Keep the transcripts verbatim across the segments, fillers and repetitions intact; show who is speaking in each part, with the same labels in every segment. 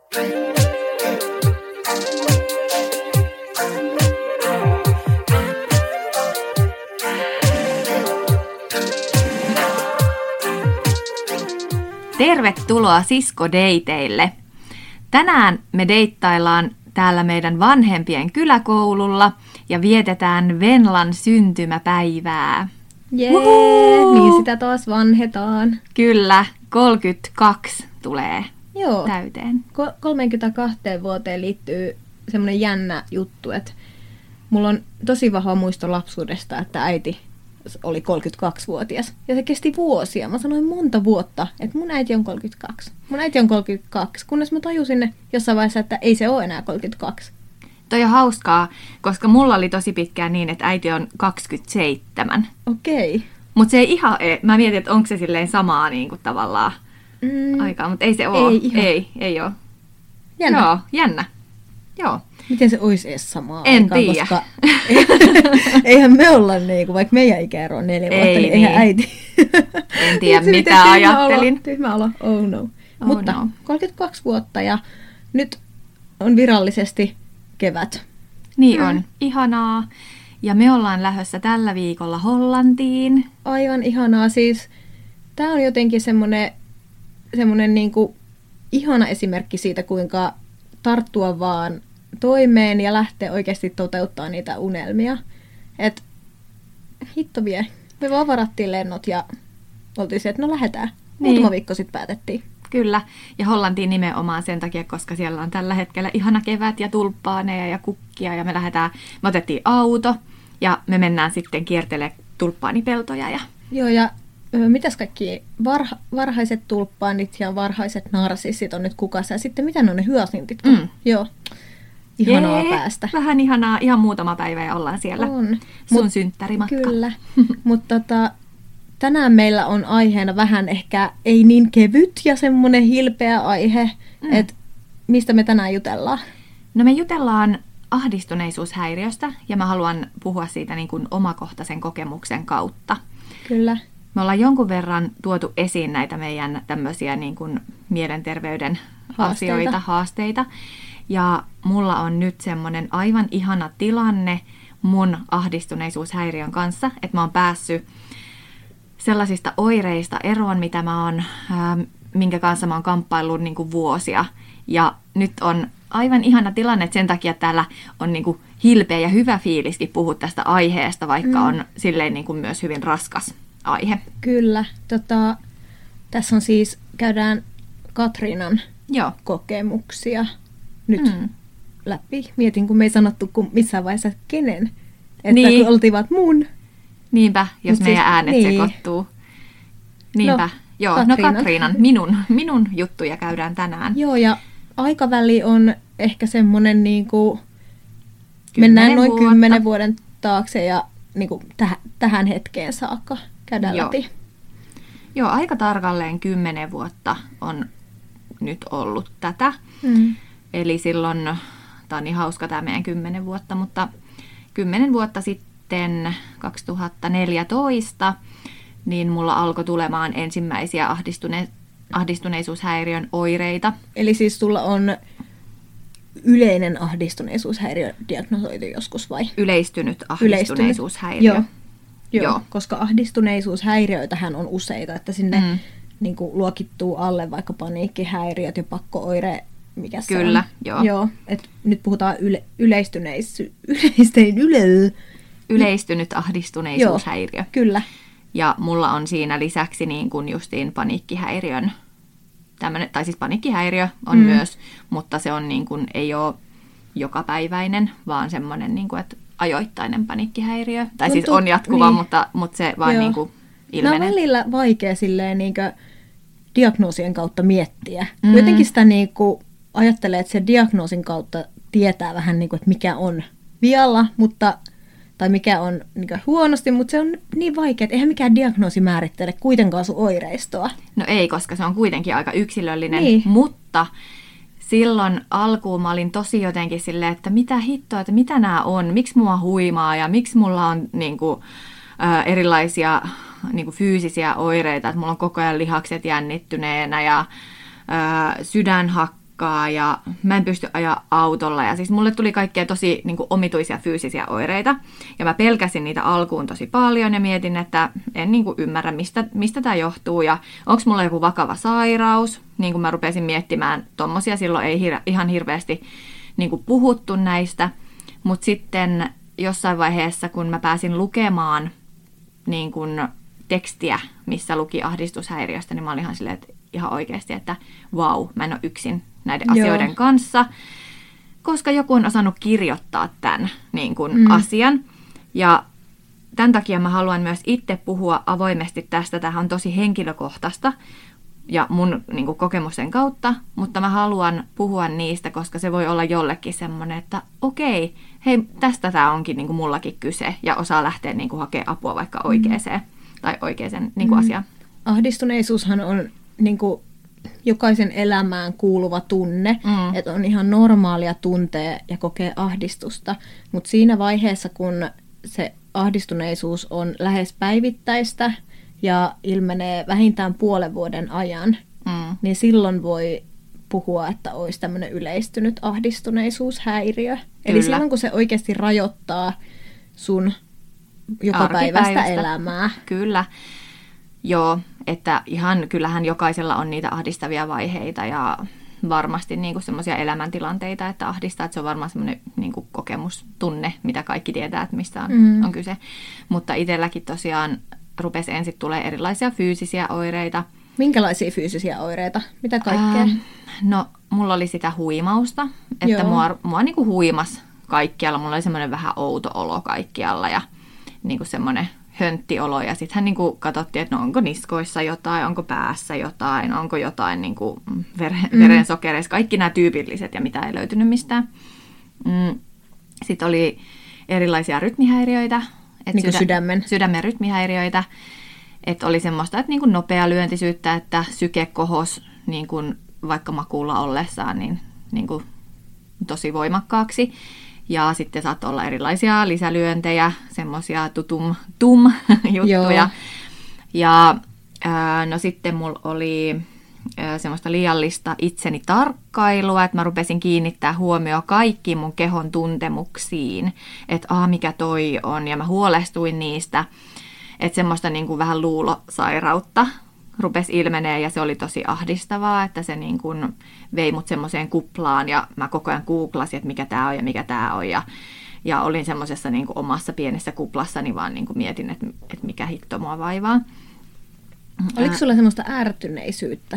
Speaker 1: Tervetuloa siskodeiteille. Tänään me deittaillaan täällä meidän vanhempien kyläkoululla ja vietetään Venlan syntymäpäivää.
Speaker 2: Jee, Uhu! Niin sitä taas vanhetaan.
Speaker 1: Kyllä, kolmekymmentäkaksi tulee
Speaker 2: Joo.
Speaker 1: täyteen.
Speaker 2: Ko- kolmeenkymmeneenkahteen vuoteen liittyy semmoinen jännä juttu, että mulla on tosi vahva muisto lapsuudesta, että äiti oli kolmekymmentäkaksivuotias. Ja se kesti vuosia. Mä sanoin monta vuotta, että mun äiti on kolmekymmentäkaksi. Mun äiti on kolmekymmentäkaksi, kunnes mä tajusin jossain vaiheessa, että ei se ole enää kolmekymmentäkaksi.
Speaker 1: Toi on hauskaa, koska mulla oli tosi pitkään niin, että äiti on kaksikymmentäseitsemän.
Speaker 2: Okei. Okay.
Speaker 1: Mutta se ei ihan, mä mietin, että onko se silleen samaa niin kuin tavallaan mm. aikaa, mutta ei se ole.
Speaker 2: Ei ihan.
Speaker 1: Ei, ei ole.
Speaker 2: Jännä.
Speaker 1: Joo, jännä. Joo.
Speaker 2: Miten se olisi edes samaa
Speaker 1: en
Speaker 2: aikaa,
Speaker 1: tiedä.
Speaker 2: Koska eihän me olla niinku, vaikka meidän ikäero on neljä vuotta,
Speaker 1: ei,
Speaker 2: niin eihän
Speaker 1: niin.
Speaker 2: äiti.
Speaker 1: En tiedä, mitä ajattelin.
Speaker 2: Tyhmä olo, oh no.
Speaker 1: Oh
Speaker 2: Mutta
Speaker 1: no.
Speaker 2: kolmekymmentäkaksi vuotta ja nyt on virallisesti kevät.
Speaker 1: Niin
Speaker 2: Mm.
Speaker 1: on, ihanaa. Ja me ollaan lähdössä tällä viikolla Hollantiin.
Speaker 2: Aivan ihanaa. Siis tää on jotenkin semmonen, semmonen niinku ihana esimerkki siitä, kuinka tarttua vaan toimeen ja lähteä oikeasti toteuttaa niitä unelmia. Et hitto vie. Me vaan varattiin lennot ja oltiin se, että no lähdetään.
Speaker 1: Niin.
Speaker 2: Muutama viikko sitten päätettiin.
Speaker 1: Kyllä, ja Hollantiin nimenomaan sen takia, koska siellä on tällä hetkellä ihana kevät ja tulppaaneja ja kukkia. Ja me lähdetään, me otettiin auto ja me mennään sitten kiertelemään tulppaanipeltoja. Ja...
Speaker 2: Joo, ja ö, mitäs kaikki varha, varhaiset tulppaanit ja varhaiset narsissit on nyt kukassa. Ja sitten mitä ne on ne hyasintit?
Speaker 1: Mm.
Speaker 2: Joo, ihanaa
Speaker 1: Jee,
Speaker 2: päästä.
Speaker 1: Vähän ihanaa, ihan muutama päivä ja ollaan siellä.
Speaker 2: On.
Speaker 1: Sun
Speaker 2: Mut,
Speaker 1: synttärimatka.
Speaker 2: Kyllä, mutta tota, tänään meillä on aiheena vähän ehkä ei niin kevyt ja semmoinen hilpeä aihe, mm. että mistä me tänään jutellaan.
Speaker 1: No me jutellaan ahdistuneisuushäiriöstä ja mä haluan puhua siitä niin kuin omakohtaisen kokemuksen kautta.
Speaker 2: Kyllä.
Speaker 1: Me ollaan jonkun verran tuotu esiin näitä meidän tämmöisiä niin kuin mielenterveyden
Speaker 2: Haasteita.
Speaker 1: asioita, haasteita. Ja mulla on nyt semmoinen aivan ihana tilanne mun ahdistuneisuushäiriön kanssa, että mä oon päässyt sellaisista oireista eroon, mitä mä oon, ää, minkä kanssa mä oon kamppaillut niin kuin vuosia. Ja nyt on aivan ihana tilanne, että sen takia täällä on niin kuin hilpeä ja hyvä fiiliskin puhua tästä aiheesta, vaikka mm. on silleen niin kuin myös hyvin raskas aihe.
Speaker 2: Kyllä. Tota, tässä on siis, käydään Katriinan
Speaker 1: Joo.
Speaker 2: kokemuksia nyt
Speaker 1: Mm.
Speaker 2: läpi. Mietin, kun me ei sanottu kun missään vaiheessa kenen. Että
Speaker 1: Niin.
Speaker 2: kun oltiin vaan mun.
Speaker 1: Niinpä, jos
Speaker 2: Mut
Speaker 1: meidän
Speaker 2: siis-
Speaker 1: äänet
Speaker 2: niin.
Speaker 1: sekoittuu. Niinpä.
Speaker 2: No,
Speaker 1: Joo,
Speaker 2: Katriinan.
Speaker 1: no Katriinan, minun, minun juttuja käydään tänään.
Speaker 2: Joo, ja aikaväli on ehkä semmoinen, niin kuin,
Speaker 1: Kymmenen
Speaker 2: mennään noin
Speaker 1: vuotta.
Speaker 2: kymmenen vuoden taakse ja niin kuin, täh, tähän hetkeen saakka käydään
Speaker 1: Joo.
Speaker 2: läpi.
Speaker 1: Joo, aika tarkalleen kymmenen vuotta on nyt ollut tätä.
Speaker 2: Mm.
Speaker 1: Eli silloin, tämä on niin hauska tämä meidän kymmenen vuotta, mutta kymmenen vuotta sitten, kaksituhattaneljätoista, niin mulla alkoi tulemaan ensimmäisiä ahdistune, ahdistuneisuushäiriön oireita.
Speaker 2: Eli siis sulla on yleinen ahdistuneisuushäiriö diagnosoitu joskus vai?
Speaker 1: Yleistynyt ahdistuneisuushäiriö.
Speaker 2: Joo. Joo,
Speaker 1: Joo.
Speaker 2: koska ahdistuneisuushäiriöitähän on useita, että sinne
Speaker 1: Mm.
Speaker 2: niin kuin, luokittuu alle vaikka paniikkihäiriöt ja pakko-oire, mikä se
Speaker 1: Kyllä,
Speaker 2: on.
Speaker 1: joo.
Speaker 2: joo et nyt puhutaan yle, yleistyneisy, yleistein yle,
Speaker 1: Yleistynyt ahdistuneisuushäiriö.
Speaker 2: Kyllä.
Speaker 1: Ja mulla on siinä lisäksi niin kuin justiin paniikkihäiriön, tämmönen, tai siis paniikkihäiriö on
Speaker 2: Mm.
Speaker 1: myös, mutta se on niin kuin, ei ole jokapäiväinen, vaan semmoinen, niin kuin, että ajoittainen paniikkihäiriö. Tai
Speaker 2: Tuntuu-
Speaker 1: siis on jatkuva,
Speaker 2: niin.
Speaker 1: mutta, mutta se vaan
Speaker 2: Joo.
Speaker 1: niin kuin
Speaker 2: Nämä on
Speaker 1: ilmenee.
Speaker 2: välillä vaikea silleen, niin kuin, diagnoosien kautta miettiä.
Speaker 1: Mm.
Speaker 2: Jotenkin sitä niin kuin, ajattelee, että se diagnoosin kautta tietää vähän, niin kuin, että mikä on vialla, mutta tai mikä on niin kuin, huonosti, mutta se on niin vaikea, että eihän mikään diagnoosi määrittele kuitenkaan sun oireistoa.
Speaker 1: No ei, koska se on kuitenkin aika yksilöllinen,
Speaker 2: Niin.
Speaker 1: mutta silloin alkuun mä olin tosi jotenkin silleen, että mitä hittoa, että mitä nämä on, miksi mua huimaa ja miksi mulla on niin kuin, ä, erilaisia niin kuin fyysisiä oireita, että mulla on koko ajan lihakset jännittyneenä ja ä, sydän hakkaa matkaa ja mä en pysty ajaa autolla. Ja siis mulle tuli kaikkea tosi niin kuin omituisia fyysisiä oireita. Ja mä pelkäsin niitä alkuun tosi paljon ja mietin, että en niin kuin ymmärrä, mistä, mistä tämä johtuu. Ja onko mulla joku vakava sairaus. Niin kuin mä rupesin miettimään tommosia, silloin ei hir- ihan hirveästi niin kuin puhuttu näistä. Mutta sitten jossain vaiheessa, kun mä pääsin lukemaan niin kuin tekstiä, missä luki ahdistushäiriöstä, niin mä olin ihan silleen, että ihan oikeasti, että vau, mä en ole yksin näiden Joo. asioiden kanssa, koska joku on osannut kirjoittaa tämän niin kuin mm. asian. Ja tämän takia mä haluan myös itse puhua avoimesti tästä. Tämähän on tosi henkilökohtaista ja mun niin kuin kokemusten kautta, mutta mä haluan puhua niistä, koska se voi olla jollekin semmoinen, että okei, hei, tästä tämä onkin niin kuin mullakin kyse ja osaa lähteä niin kuin hakemaan apua vaikka oikeaan mm. tai oikeaan niin kuin mm. asiaan.
Speaker 2: Ahdistuneisuushan on niin kuin jokaisen elämään kuuluva tunne, mm. että on ihan normaalia tuntea ja kokea ahdistusta, mutta siinä vaiheessa, kun se ahdistuneisuus on lähes päivittäistä ja ilmenee vähintään puolen vuoden ajan, mm. niin silloin voi puhua, että olisi tämmöinen yleistynyt ahdistuneisuushäiriö. Kyllä. Eli silloin, kun se oikeasti rajoittaa sun jokapäiväistä elämää.
Speaker 1: Kyllä. Joo, että ihan kyllähän jokaisella on niitä ahdistavia vaiheita ja varmasti niinku semmoisia elämäntilanteita, että ahdistaa, että se on varmaan semmoinen niinku kokemustunne, mitä kaikki tietää, että mistä on, mm. on kyse. Mutta itselläkin tosiaan rupesi ensin tulee erilaisia fyysisiä oireita.
Speaker 2: Minkälaisia fyysisiä oireita? Mitä kaikkea? Ähm,
Speaker 1: no, mulla oli sitä huimausta, että Joo. mua, mua niinku huimas kaikkialla. Mulla oli semmoinen vähän outo olo kaikkialla ja niinku semmoinen hönttiolo. Ja sitten hän niinku katsottiin, että no onko niskoissa jotain, onko päässä jotain, onko jotain niinku veren, mm. verensokereissa. Kaikki nämä tyypilliset ja mitä ei löytynyt mistään. Mm. Sitten oli erilaisia rytmihäiriöitä.
Speaker 2: Niin kuin sydämen.
Speaker 1: Sydämen rytmihäiriöitä. Että oli semmoista, että niin kuin nopea lyöntisyyttä, että syke kohos niin kuin vaikka makuulla ollessaan niin, niin kuin tosi voimakkaaksi. Ja sitten saattoi olla erilaisia lisälyöntejä, semmoisia tutum-tum-juttuja. Ja ää, no sitten mulla oli ää, semmoista liiallista itseni tarkkailua, että mä rupesin kiinnittää huomioon kaikkiin mun kehon tuntemuksiin, että aah, mikä toi on, ja mä huolestuin niistä. Että semmoista niin kuin vähän luulosairautta rupesi ilmenee ja se oli tosi ahdistavaa, että se niin kuin vei mut semmoiseen kuplaan ja mä koko ajan googlasin, että mikä tää on ja mikä tää on. Ja, ja olin semmoisessa niin kuin omassa pienessä kuplassani vaan niin kuin mietin, että, että mikä hitto mua vaivaa.
Speaker 2: Oliko sulla semmoista ärtyneisyyttä?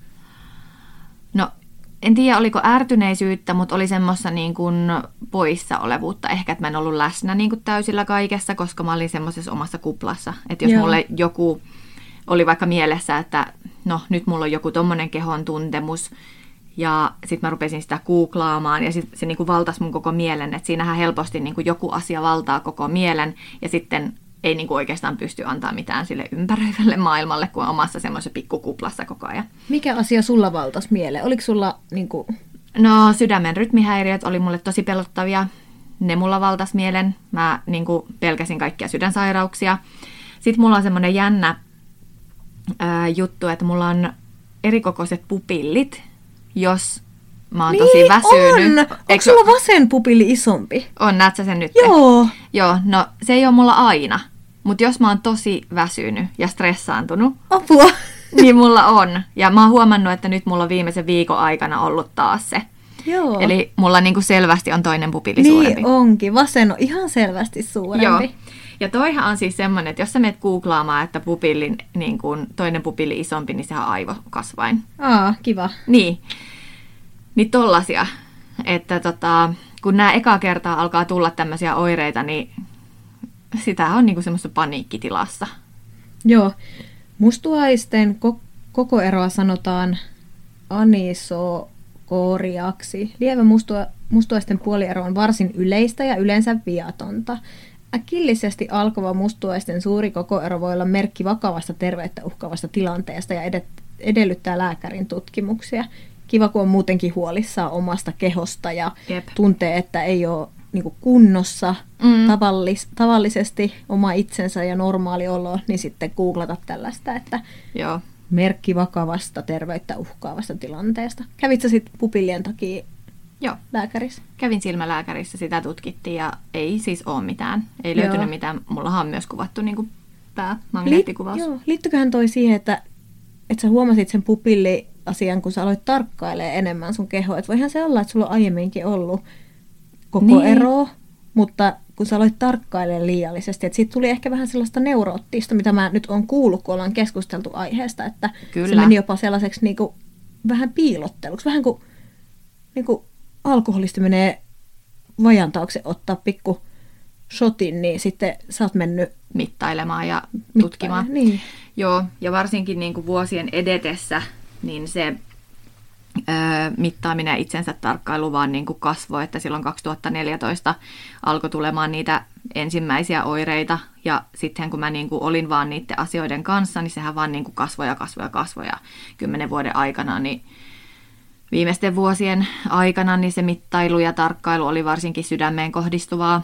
Speaker 1: No en tiedä, oliko ärtyneisyyttä, mutta oli semmoista niin kuin poissaolevuutta. Ehkä, että mä en ollut läsnä niin kuin täysillä kaikessa, koska mä olin semmoisessa omassa kuplassa. Että jos Joo. mulle joku oli vaikka mielessä, että no nyt mulla on joku tommonen kehon tuntemus, ja sitten mä rupesin sitä googlaamaan, ja sit se niin kuin valtasi mun koko mielen. Että siinähän helposti niin kuin joku asia valtaa koko mielen, ja sitten ei niin kuin oikeastaan pysty antaa mitään sille ympäröivälle maailmalle, kun on omassa semmoisessa pikkukuplassa koko ajan.
Speaker 2: Mikä asia sulla valtasi mieleen? Oliko sulla niin kuin...
Speaker 1: No sydämen rytmihäiriöt oli mulle tosi pelottavia. Ne mulla valtasi mielen. Mä niin kuin pelkäsin kaikkia sydänsairauksia. Sitten mulla on semmoinen jännä ää, juttu, että mulla on erikokoiset pupillit, jos mä oon
Speaker 2: niin,
Speaker 1: tosi väsynyt.
Speaker 2: On! Onko sulla vasen pupilli isompi?
Speaker 1: On, näet sä sen nyt?
Speaker 2: Joo.
Speaker 1: Joo, no se ei ole mulla aina. Mutta jos mä oon tosi väsynyt ja stressaantunut,
Speaker 2: Apua.
Speaker 1: niin mulla on. Ja mä oon huomannut, että nyt mulla on viimeisen viikon aikana ollut taas se.
Speaker 2: Joo.
Speaker 1: Eli mulla niinku selvästi on toinen pupilli
Speaker 2: niin
Speaker 1: suurempi.
Speaker 2: Niin onkin. Vasen on ihan selvästi suurempi.
Speaker 1: Joo. Ja toihan on siis semmoinen, että jos sä menet googlaamaan, että pupillin, niin kun toinen pupilli isompi, niin sehän on aivokasvain.
Speaker 2: Aa, kiva.
Speaker 1: Niin. Niin tollasia. Että tota, kun nämä ekaa kertaa alkaa tulla tämmöisiä oireita, niin sitä on niinku semmoisessa paniikkitilassa.
Speaker 2: Joo. Mustuaisten ko- koko eroa sanotaan anisokooriaksi. Lievä mustua- mustuaisten puoliero on varsin yleistä ja yleensä viatonta. Äkillisesti alkava mustuaisten suuri kokoero voi olla merkki vakavasta terveyttä uhkaavasta tilanteesta ja edet- edellyttää lääkärin tutkimuksia. Kiva, kun on muutenkin huolissaan omasta kehosta ja Jep. tuntee, että ei ole niin kuin kunnossa mm. tavallis, tavallisesti oma itsensä ja normaali olo, niin sitten googlata tällaista, että
Speaker 1: Joo.
Speaker 2: merkki vakavasta terveyttä uhkaavasta tilanteesta. Kävit sä sitten pupillien takia
Speaker 1: Joo.
Speaker 2: lääkärissä?
Speaker 1: Kävin silmälääkärissä, sitä tutkittiin ja ei siis ole mitään. Ei löytynyt Joo. mitään. Mullahan on myös kuvattu niin kuin päämagneettikuvaus.
Speaker 2: Joo. Liittyköhän toi siihen, että, että sä huomasit sen pupilliasian, kun sä aloit tarkkailemaan enemmän sun kehoa. Että voihan se olla, että sulla on aiemminkin ollut koko niin. ero, mutta kun sä aloit tarkkailemaan liiallisesti, että siitä tuli ehkä vähän sellaista neuroottista, mitä mä nyt oon kuullut, kun ollaan keskusteltu aiheesta, että Kyllä. se meni jopa sellaiseksi niin kuin, vähän piilotteluksi, vähän kuin, niin kuin alkoholisti menee vajan taakse ottaa pikku shotin, niin sitten sä oot mennyt
Speaker 1: mittailemaan ja tutkimaan.
Speaker 2: Niin.
Speaker 1: Joo, ja varsinkin niin kuin vuosien edetessä, niin se öö, mittaaminen ja itsensä tarkkailu vaan niin kuin kasvoi, että silloin kaksituhattaneljätoista alkoi tulemaan niitä ensimmäisiä oireita, ja sitten kun mä niin kuin olin vaan niiden asioiden kanssa, niin sehän vaan niin kuin kasvoi ja kasvoi ja kasvoi, ja kymmenen vuoden aikana, niin viimeisten vuosien aikana niin se mittailu ja tarkkailu oli varsinkin sydämeen kohdistuvaa.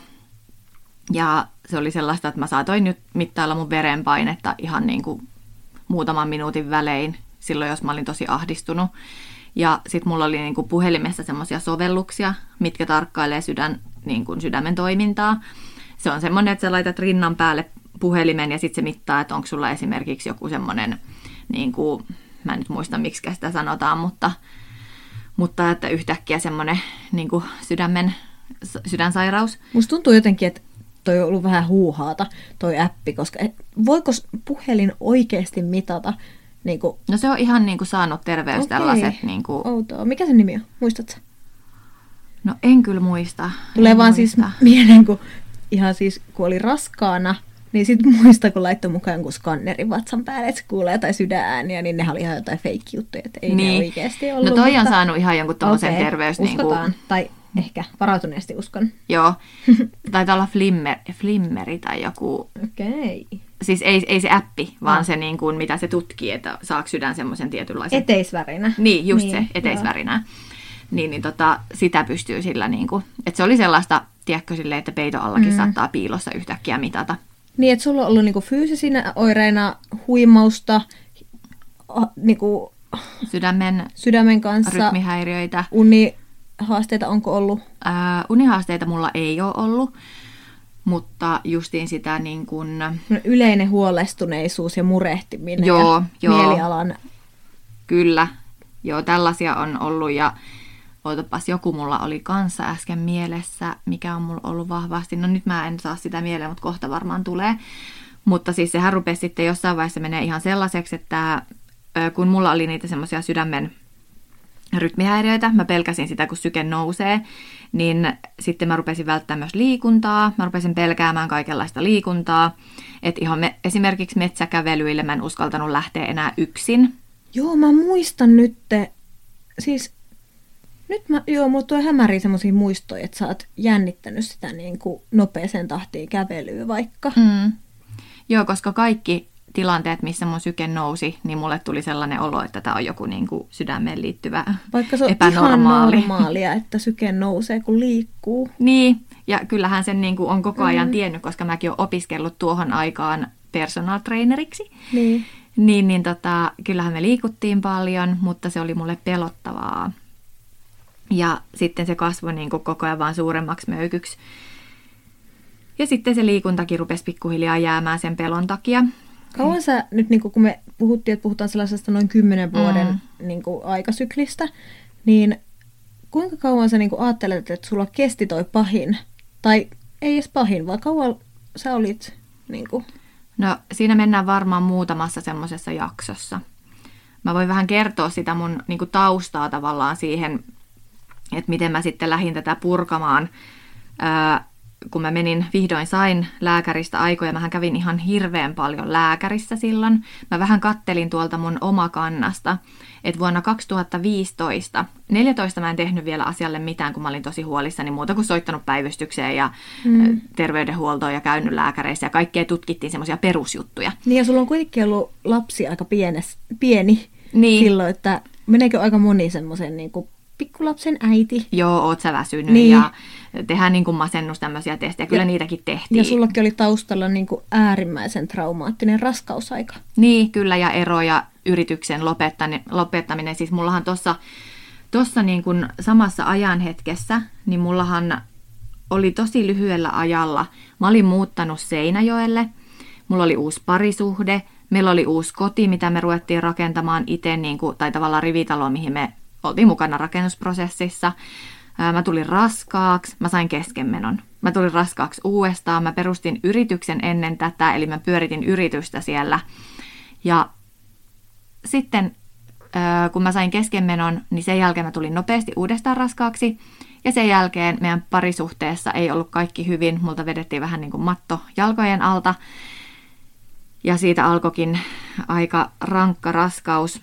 Speaker 1: Ja se oli sellaista, että mä saatoin nyt mittailla mun verenpainetta ihan niin kuin muutaman minuutin välein silloin, jos mä olin tosi ahdistunut. Ja sitten mulla oli niin kuin puhelimessa semmoisia sovelluksia, mitkä tarkkailee sydän, niin kuin sydämen toimintaa. Se on semmoinen, että sä laitat rinnan päälle puhelimen ja sitten se mittaa, että onko sulla esimerkiksi joku semmoinen, niin kuin, mä en nyt muista miksi sitä sanotaan, mutta, mutta että yhtäkkiä semmoinen niin kuin sydämen, sydänsairaus.
Speaker 2: Musta tuntuu jotenkin, että toi on ollut vähän huuhaata, toi appi, koska et, voiko puhelin oikeasti mitata? Niin kuin...
Speaker 1: No se on ihan niin kuin saanut terveys okay. tällaiset. Niin kuin...
Speaker 2: Outoa. Mikä sen nimi on? Muistatko?
Speaker 1: No en kyllä muista.
Speaker 2: Tulee
Speaker 1: en
Speaker 2: vaan
Speaker 1: muista.
Speaker 2: Siis mieleen, kun ihan siis kun oli raskaana, niin sitten muista, kun laittoi mukaan jonkun skannerin vatsan päälle, että se kuulee jotain sydänääniä, niin nehän oli ihan jotain fake-juttuja, että ei niin. ne oikeasti ollut.
Speaker 1: No toi
Speaker 2: mutta...
Speaker 1: on saanut ihan jonkun tommosen
Speaker 2: okay.
Speaker 1: terveys.
Speaker 2: Uskotaan,
Speaker 1: niin kuin...
Speaker 2: tai ehkä varautuneesti uskon.
Speaker 1: Joo, taitaa olla flimmer, flimmeri tai joku.
Speaker 2: Okei. Okay.
Speaker 1: Siis ei, ei se appi, vaan no. se niin kuin, mitä se tutkii, että saako sydän semmoisen tietynlaisen...
Speaker 2: Eteisvärinä.
Speaker 1: Niin, just
Speaker 2: niin,
Speaker 1: se, eteisvärinä. Niin, niin tota, sitä pystyy sillä niin kuin... Että se oli sellaista, tiedätkö silleen, että peiton allakin mm. saattaa piilossa yhtäkkiä mitata.
Speaker 2: Niin, että sulla on ollut niin kuin fyysisinä oireina huimausta, niin kuin
Speaker 1: sydämen,
Speaker 2: sydämen kanssa,
Speaker 1: rytmihäiriöitä.
Speaker 2: Unihaasteita onko ollut?
Speaker 1: Ää, unihaasteita mulla ei ole ollut. Mutta justiin sitä niin kuin...
Speaker 2: Yleinen huolestuneisuus ja murehtiminen
Speaker 1: joo,
Speaker 2: ja
Speaker 1: joo.
Speaker 2: mielialan...
Speaker 1: Kyllä, joo, tällaisia on ollut ja ootapas, joku mulla oli kanssa äsken mielessä, mikä on mulla ollut vahvasti. No nyt mä en saa sitä mieleen, mutta kohta varmaan tulee. Mutta siis sehän rupesi sitten jossain vaiheessa menee ihan sellaiseksi, että kun mulla oli niitä semmoisia sydämen rytmihäiriöitä, mä pelkäsin sitä, kun syke nousee, niin sitten mä rupesin välttämään myös liikuntaa, mä rupesin pelkäämään kaikenlaista liikuntaa, että ihan me, esimerkiksi metsäkävelyille mä en uskaltanut lähteä enää yksin.
Speaker 2: Joo, mä muistan nyt, siis nyt mä, joo, mulla tulee hämäriä semmoisia muistoja, että sä oot jännittänyt sitä niin kuin nopeeseen tahtiin kävelyä vaikka.
Speaker 1: Mm. Joo, koska kaikki tilanteet, missä mun syke nousi, niin mulle tuli sellainen olo, että tämä on joku niin kuin sydämeen liittyvä
Speaker 2: vaikka se on
Speaker 1: epänormaali.
Speaker 2: Ihan normaalia, että syke nousee, kun liikkuu.
Speaker 1: Niin, ja kyllähän sen niin kuin on koko ajan mm. tiennyt, koska mäkin olen opiskellut tuohon aikaan personal traineriksi.
Speaker 2: Niin.
Speaker 1: Niin, niin tota, kyllähän me liikuttiin paljon, mutta se oli mulle pelottavaa. Ja sitten se kasvoi niin kuin koko ajan vaan suuremmaksi möykyksi. Ja sitten se liikuntakin rupesi pikkuhiljaa jäämään sen pelon takia.
Speaker 2: Kauan sä nyt, niin kun me puhuttiin, että puhutaan sellaisesta noin kymmenen vuoden mm. niin kuin aikasyklistä, niin kuinka kauan sä niin kuin ajattelet, että sulla kesti toi pahin? Tai ei edes pahin, vaan kauan sä olit... Niin kuin...
Speaker 1: No siinä mennään varmaan muutamassa semmoisessa jaksossa. Mä voin vähän kertoa sitä mun niin kuin taustaa tavallaan siihen, että miten mä sitten lähdin tätä purkamaan. Ää, kun mä menin, vihdoin sain lääkäristä aikoja, mähän kävin ihan hirveän paljon lääkärissä silloin. Mä vähän kattelin tuolta mun omakannasta, että vuonna kaksituhattaviisitoista, neljätoista mä en tehnyt vielä asialle mitään, kun mä olin tosi huolissani, muuta kuin soittanut päivystykseen ja mm. terveydenhuoltoon ja käynyt lääkäreissä ja kaikkea tutkittiin semmoisia perusjuttuja.
Speaker 2: Niin ja sulla on kuitenkin ollut lapsi aika pienes, pieni
Speaker 1: niin.
Speaker 2: silloin, että meneekö aika moni semmoisen niin kuin pikkulapsen äiti?
Speaker 1: Joo, oot sä väsynyt
Speaker 2: niin.
Speaker 1: ja tehdään niin kuin masennus tämmöisiä testejä. Kyllä ja, niitäkin tehtiin.
Speaker 2: Ja sullakin oli taustalla niin kuin äärimmäisen traumaattinen raskausaika.
Speaker 1: Niin, kyllä, ja ero ja yrityksen lopettaminen. Siis mullahan tuossa tossa niin kuin samassa ajanhetkessä, niin mullahan oli tosi lyhyellä ajalla. Mä olin muuttanut Seinäjoelle, mulla oli uusi parisuhde, meillä oli uusi koti, mitä me ruvettiin rakentamaan itse, niin kuin, tai tavallaan rivitalo, mihin me oltiin mukana rakennusprosessissa. Mä tulin raskaaksi, mä sain keskenmenon. Mä tulin raskaaksi uudestaan, mä perustin yrityksen ennen tätä, eli mä pyöritin yritystä siellä. Ja sitten kun mä sain keskenmenon, niin sen jälkeen mä tulin nopeasti uudestaan raskaaksi. Ja sen jälkeen meidän parisuhteessa ei ollut kaikki hyvin. Multa vedettiin vähän niin kuin matto jalkojen alta. Ja siitä alkoikin aika rankka raskaus.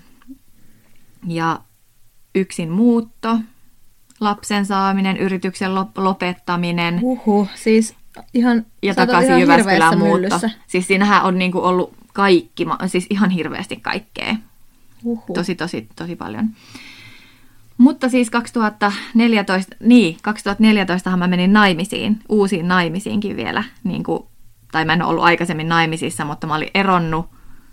Speaker 1: Ja yksin muutto, lapsen saaminen, yrityksen lopettaminen.
Speaker 2: Uhu, siis ihan,
Speaker 1: ja takaisin Jyväskylään muutto. Siis siinähän on niinku ollut kaikki, siis ihan hirveästi kaikkea.
Speaker 2: Uhu.
Speaker 1: Tosi, tosi, tosi paljon. Mutta siis kaksituhattaneljätoista, niin, kaksituhattaneljätoista mä menin naimisiin, uusiin naimisiinkin vielä. Niin kuin, tai mä en ole ollut aikaisemmin naimisissa, mutta mä olin eronnut.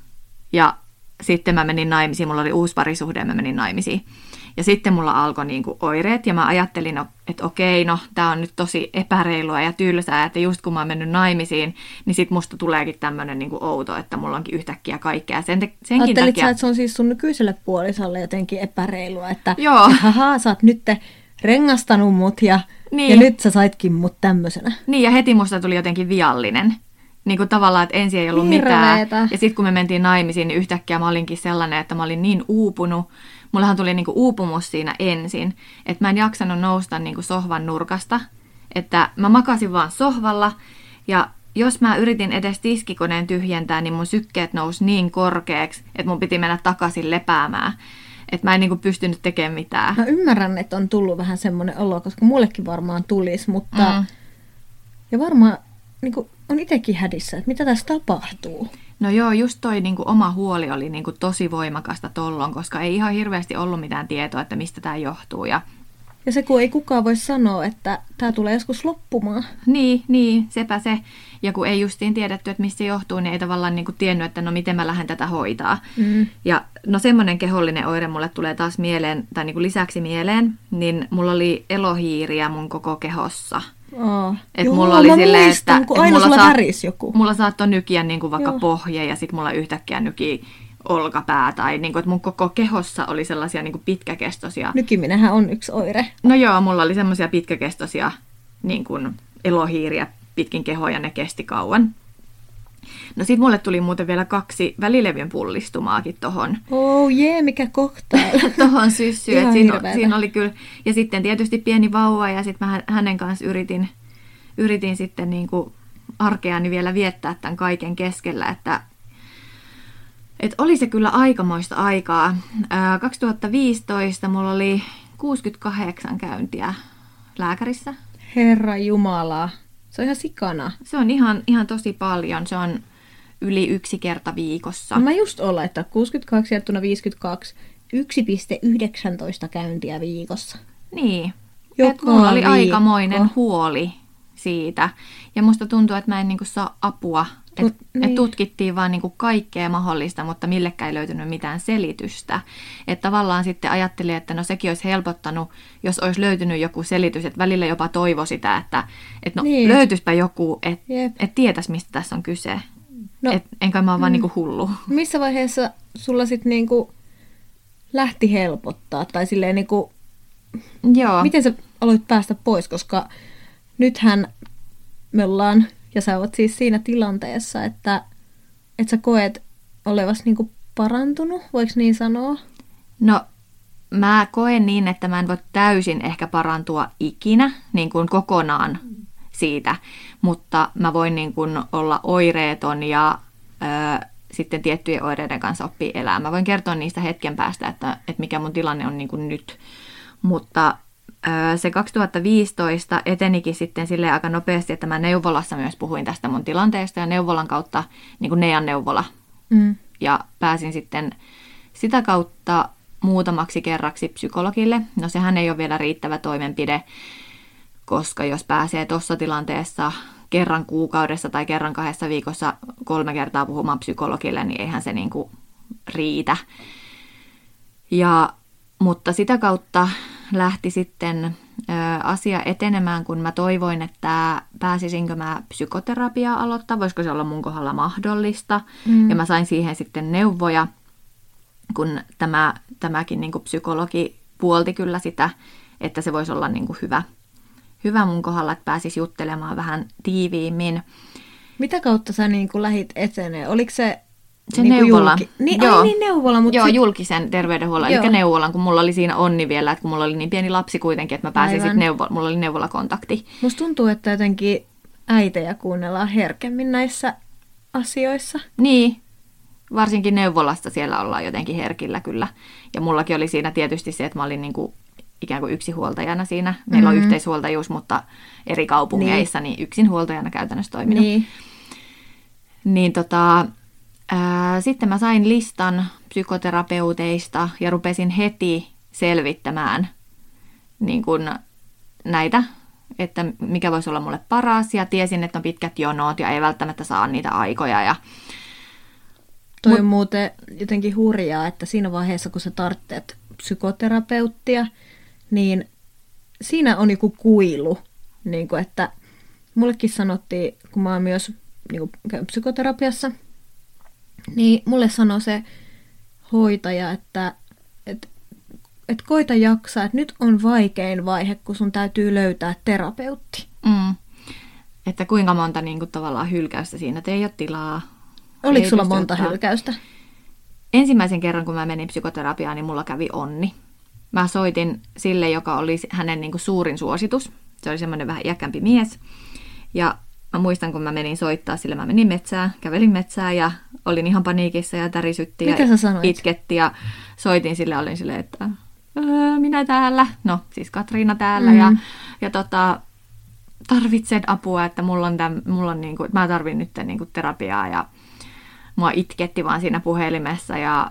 Speaker 1: Ja sitten mä menin naimisiin, mulla oli uusi parisuhde ja mä menin naimisiin. Ja sitten mulla alkoi niinku oireet ja mä ajattelin, että okei, no tää on nyt tosi epäreilua ja tylsää, että just kun mä oon mennyt naimisiin, niin sit musta tuleekin tämmönen niinku outo, että mulla onkin yhtäkkiä kaikkea. Sen te- senkin
Speaker 2: Ajattelit
Speaker 1: takia...
Speaker 2: sä, että se on siis sun nykyiselle puolisolle jotenkin epäreilua, että
Speaker 1: Joo.
Speaker 2: haha, sä oot nyt rengastanut mut ja,
Speaker 1: niin.
Speaker 2: ja nyt sä saitkin mut tämmöisenä.
Speaker 1: Niin ja heti musta tuli jotenkin viallinen. Niin kuin tavallaan, että ensin ei ollut
Speaker 2: Hirveetä.
Speaker 1: mitään. Ja sitten kun me mentiin naimisiin, niin yhtäkkiä mä olinkin sellainen, että mä olin niin uupunut. Mullahan tuli niinku uupumus siinä ensin, että mä en jaksanut nousta niinku sohvan nurkasta. Että mä makasin vaan sohvalla ja jos mä yritin edes tiskikoneen tyhjentää, niin mun sykkeet nousi niin korkeaksi, että mun piti mennä takaisin lepäämään. Että mä en niinku pystynyt tekemään mitään.
Speaker 2: Mä ymmärrän, että on tullut vähän semmoinen olo, koska mullekin varmaan tulisi, mutta...
Speaker 1: Mm.
Speaker 2: Ja varmaan niinku, on itsekin hädissä, että mitä tässä tapahtuu.
Speaker 1: No joo, just toi niinku oma huoli oli niinku tosi voimakasta tollon, koska ei ihan hirveästi ollut mitään tietoa, että mistä tämä johtuu. Ja,
Speaker 2: ja se, kun ei kukaan voi sanoa, että tämä tulee joskus loppumaan.
Speaker 1: Niin, niin, sepä se. Ja kun ei justiin tiedetty, että mistä se johtuu, niin ei tavallaan niinku tiennyt, että no miten mä lähden tätä hoitaa.
Speaker 2: Mm.
Speaker 1: Ja no semmoinen kehollinen oire mulle tulee taas mieleen, tai niinku lisäksi mieleen, niin mulla oli elohiiriä mun koko kehossa.
Speaker 2: Oh.
Speaker 1: Et
Speaker 2: Joo,
Speaker 1: mulla oli
Speaker 2: mä
Speaker 1: silleen,
Speaker 2: muistan,
Speaker 1: että
Speaker 2: kun
Speaker 1: et
Speaker 2: aina
Speaker 1: mulla
Speaker 2: sulla
Speaker 1: saa,
Speaker 2: värisi joku.
Speaker 1: Mulla saattoi nykiä niinku vaikka
Speaker 2: Joo.
Speaker 1: pohje ja sitten mulla yhtäkkiä nyki olkapää. Tai niinku, että mun koko kehossa oli sellaisia niinku pitkäkestoisia.
Speaker 2: Nykiminenhän on yksi oire.
Speaker 1: No joo, mulla oli semmoisia pitkäkestoisia niinku elohiiriä pitkin kehoa ja ne kesti kauan. No sit mulle tuli muuten vielä kaksi välilevyn pullistumaakin tohon.
Speaker 2: Oh jee, yeah, mikä koktail.
Speaker 1: Tohon syssyyn.
Speaker 2: Ihan
Speaker 1: Siinä,
Speaker 2: hirveetä.
Speaker 1: siinä oli kyllä, ja sitten tietysti pieni vauva ja sitten mä hänen kanssa yritin, yritin sitten niin kuin arkeani vielä viettää tämän kaiken keskellä, että et oli se kyllä aikamoista aikaa. Ää, kaksituhattaviisitoista mulla oli kuusikymmentäkahdeksan käyntiä lääkärissä.
Speaker 2: Herra Jumala. Se on ihan sikana.
Speaker 1: Se on ihan, ihan tosi paljon. Se on yli yksi kerta viikossa.
Speaker 2: No mä just olen, että kuusikymmentäkaksi jaettuna viisikymmentäkaksi, yksi pilkku yhdeksäntoista käyntiä viikossa.
Speaker 1: Niin.
Speaker 2: Joka
Speaker 1: Et mulla oli
Speaker 2: viikko.
Speaker 1: aikamoinen huoli siitä. Ja musta tuntuu, että mä en niinku saa apua. Et,
Speaker 2: Mut, niin.
Speaker 1: et tutkittiin vaan niinku kaikkea mahdollista, mutta millekään ei löytynyt mitään selitystä. Että tavallaan sitten ajattelin, että no sekin olisi helpottanut, jos olisi löytynyt joku selitys. Että välillä jopa toivo sitä, että et no
Speaker 2: Niin.
Speaker 1: löytyispä joku, että
Speaker 2: Jep.
Speaker 1: et tietäisi, mistä tässä on kyse.
Speaker 2: No,
Speaker 1: Et, enkä mä oon vaan
Speaker 2: mm.
Speaker 1: niinku hullu.
Speaker 2: missä vaiheessa sulla sitten niinku lähti helpottaa? Tai silleen niinku,
Speaker 1: Joo.
Speaker 2: miten sä aloit päästä pois? Koska nythän me ollaan, ja sä oot siis siinä tilanteessa, että et sä koet olevasi niinku parantunut, voiko niin sanoa?
Speaker 1: No, mä koen niin, että mä en voi täysin ehkä parantua ikinä, niin kuin kokonaan siitä, mutta mä voin niin kuin olla oireeton ja ö, sitten tiettyjen oireiden kanssa oppii elämään. Mä voin kertoa niistä hetken päästä, että, että mikä mun tilanne on niin kuin nyt, mutta ö, se kaksituhattaviisitoista etenikin sitten silleen aika nopeasti, että mä neuvolassa myös puhuin tästä mun tilanteesta ja neuvolan kautta, niin kuin Nean neuvola,
Speaker 2: Mm.
Speaker 1: ja pääsin sitten sitä kautta muutamaksi kerraksi psykologille. No sehän ei ole vielä riittävä toimenpide, koska jos pääsee tuossa tilanteessa kerran kuukaudessa tai kerran kahdessa viikossa kolme kertaa puhumaan psykologille, niin eihän se niin kuin riitä. Ja, mutta sitä kautta lähti sitten ö, asia etenemään, kun mä toivoin, että pääsisinkö mä psykoterapiaa aloittaa, voisiko se olla mun kohdalla mahdollista. Mm. Ja mä sain siihen sitten neuvoja, kun tämä, tämäkin niin kuin psykologi puolti kyllä sitä, että se voisi olla niin kuin hyvä, hyvä mun kohdalla, että pääsisi juttelemaan vähän tiiviimmin.
Speaker 2: Mitä kautta sä niin kuin lähit etenee? Oliko se,
Speaker 1: se
Speaker 2: niin
Speaker 1: neuvola?
Speaker 2: Julki... Niin, Joo. Ai niin neuvola. Mutta
Speaker 1: Joo,
Speaker 2: sit...
Speaker 1: julkisen terveydenhuollon, eli neuvolan, kun mulla oli siinä onni vielä, että kun mulla oli niin pieni lapsi kuitenkin, että mä pääsin sitten neuvolaan, mulla oli neuvolakontakti.
Speaker 2: Musta tuntuu, että jotenkin äitejä kuunnellaan herkemmin näissä asioissa.
Speaker 1: Niin, varsinkin neuvolasta siellä ollaan jotenkin herkillä kyllä. Ja mullakin oli siinä tietysti se, että mä olin niin kuin ikään kuin yksinhuoltajana siinä. Meillä mm-hmm. on yhteishuoltajuus, mutta eri kaupungeissa, niin, niin yksinhuoltajana käytännössä toiminut.
Speaker 2: Niin.
Speaker 1: Niin tota, ää, sitten mä sain listan psykoterapeuteista ja rupesin heti selvittämään niin kun näitä, että mikä voisi olla mulle paras. Ja tiesin, että on pitkät jonot ja ei välttämättä saa niitä aikoja. Ja
Speaker 2: Toi Mut, on muuten jotenkin hurjaa, että siinä vaiheessa, kun sä tarvitset psykoterapeuttia, niin siinä on joku kuilu. Niin kuin, että mullekin sanottiin, kun mä oon myös niin kuin, käyn psykoterapiassa, niin mulle sanoi se hoitaja, että et, et koita jaksaa, että nyt on vaikein vaihe, kun sun täytyy löytää terapeutti.
Speaker 1: Mm. Että kuinka monta niin kuin, tavallaan hylkäystä siinä, että ei ole tilaa.
Speaker 2: Oliko sulla monta ottaa. hylkäystä?
Speaker 1: Ensimmäisen kerran, kun mä menin psykoterapiaan, niin mulla kävi onni. Mä soitin sille, joka oli hänen niin kuin suurin suositus. Se oli semmoinen vähän iäkkämpi mies. Ja mä muistan, kun mä menin soittaa sille, mä menin metsään, kävelin metsään ja olin ihan paniikissa ja tärisytti ja itketti. Ja soitin sille, olin silleen, että minä täällä, no siis Katriina täällä mm. ja, ja tota, tarvitsen apua, että mulla on, täm, mulla on niin kuin, mä tarvin nyt niin kuin terapiaa ja mua itketti vaan siinä puhelimessa ja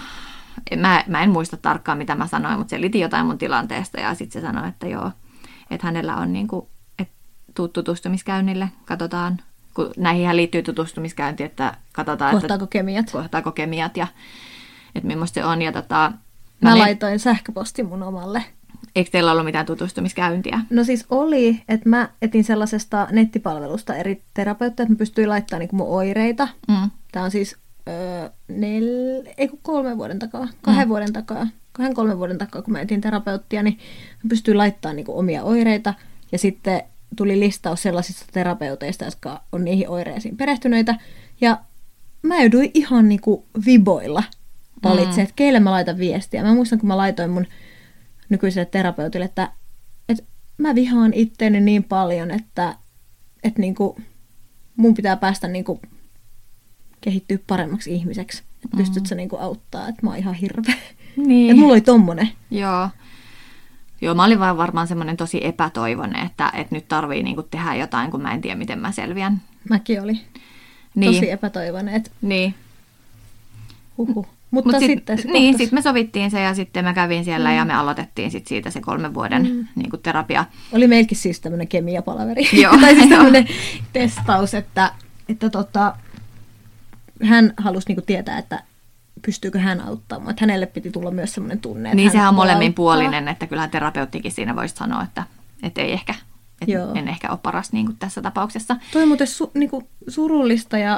Speaker 1: mä, mä en muista tarkkaan, mitä mä sanoin, mutta selitin jotain mun tilanteesta ja sitten se sanoi, että joo, että hänellä on niin kuin, että tuu tutustumiskäynnille, katsotaan, kun näihin liittyy tutustumiskäynti, että katsotaan,
Speaker 2: kohtaako että kemiat.
Speaker 1: kohtaako kemiat ja että millaista se on. Ja tota,
Speaker 2: mä mä ne... laitoin sähköpostin mun omalle.
Speaker 1: Eikö teillä ollut mitään tutustumiskäyntiä?
Speaker 2: No siis oli, että mä etin sellaisesta nettipalvelusta eri terapeutteja, että mä pystyin laittamaan niin mun oireita. Mm. Tämä on siis öö, nel... ei kun kolmen vuoden takaa, kahden mm. vuoden takaa, kahden kolmen vuoden takaa, kun mä etin terapeuttia, niin mä pystyin laittamaan niin omia oireita. Ja sitten tuli listaus sellaisista terapeuteista, jotka on niihin oireisiin perehtyneitä. Ja mä jouduin ihan niin kuin viboilla valitsemaan, mm. että keille mä laitan viestiä. Mä muistan, kun mä laitoin mun nykyiselle terapeutille, että, että mä vihaan itteeni niin paljon, että, että niin kuin mun pitää päästä niin kuin kehittyä paremmaksi ihmiseksi. Että pystyt sä niin kuin auttaa, että mä oon ihan hirveä.
Speaker 1: Niin.
Speaker 2: Että mulla oli tommonen.
Speaker 1: Joo. Joo, mä olin vaan varmaan semmoinen tosi epätoivoinen, että, että nyt tarvii niin kuin tehdä jotain, kun mä en tiedä, miten mä selviän.
Speaker 2: Mäkin olin niin. tosi epätoivoinen. Että...
Speaker 1: Niin.
Speaker 2: Huhhuh. Mutta Mut sitten
Speaker 1: sit, niin, sitten me sovittiin se ja sitten mä kävin siellä mm. ja me aloitettiin sit siitä se kolmen vuoden mm. niin kuin terapia.
Speaker 2: Oli meilläkin siis tämmöinen kemiapalaveri. tai siis tämmöinen testaus, että, että tota, hän halusi niinku tietää, että pystyykö hän auttamaan. Että hänelle piti tulla myös semmoinen tunne, että
Speaker 1: niin sehän on molemminpuolinen, että kyllähän terapeuttikin siinä voisi sanoa, että, että ei ehkä, että en ehkä ole paras niin kuin tässä tapauksessa.
Speaker 2: Toi on muuten su, niinku surullista ja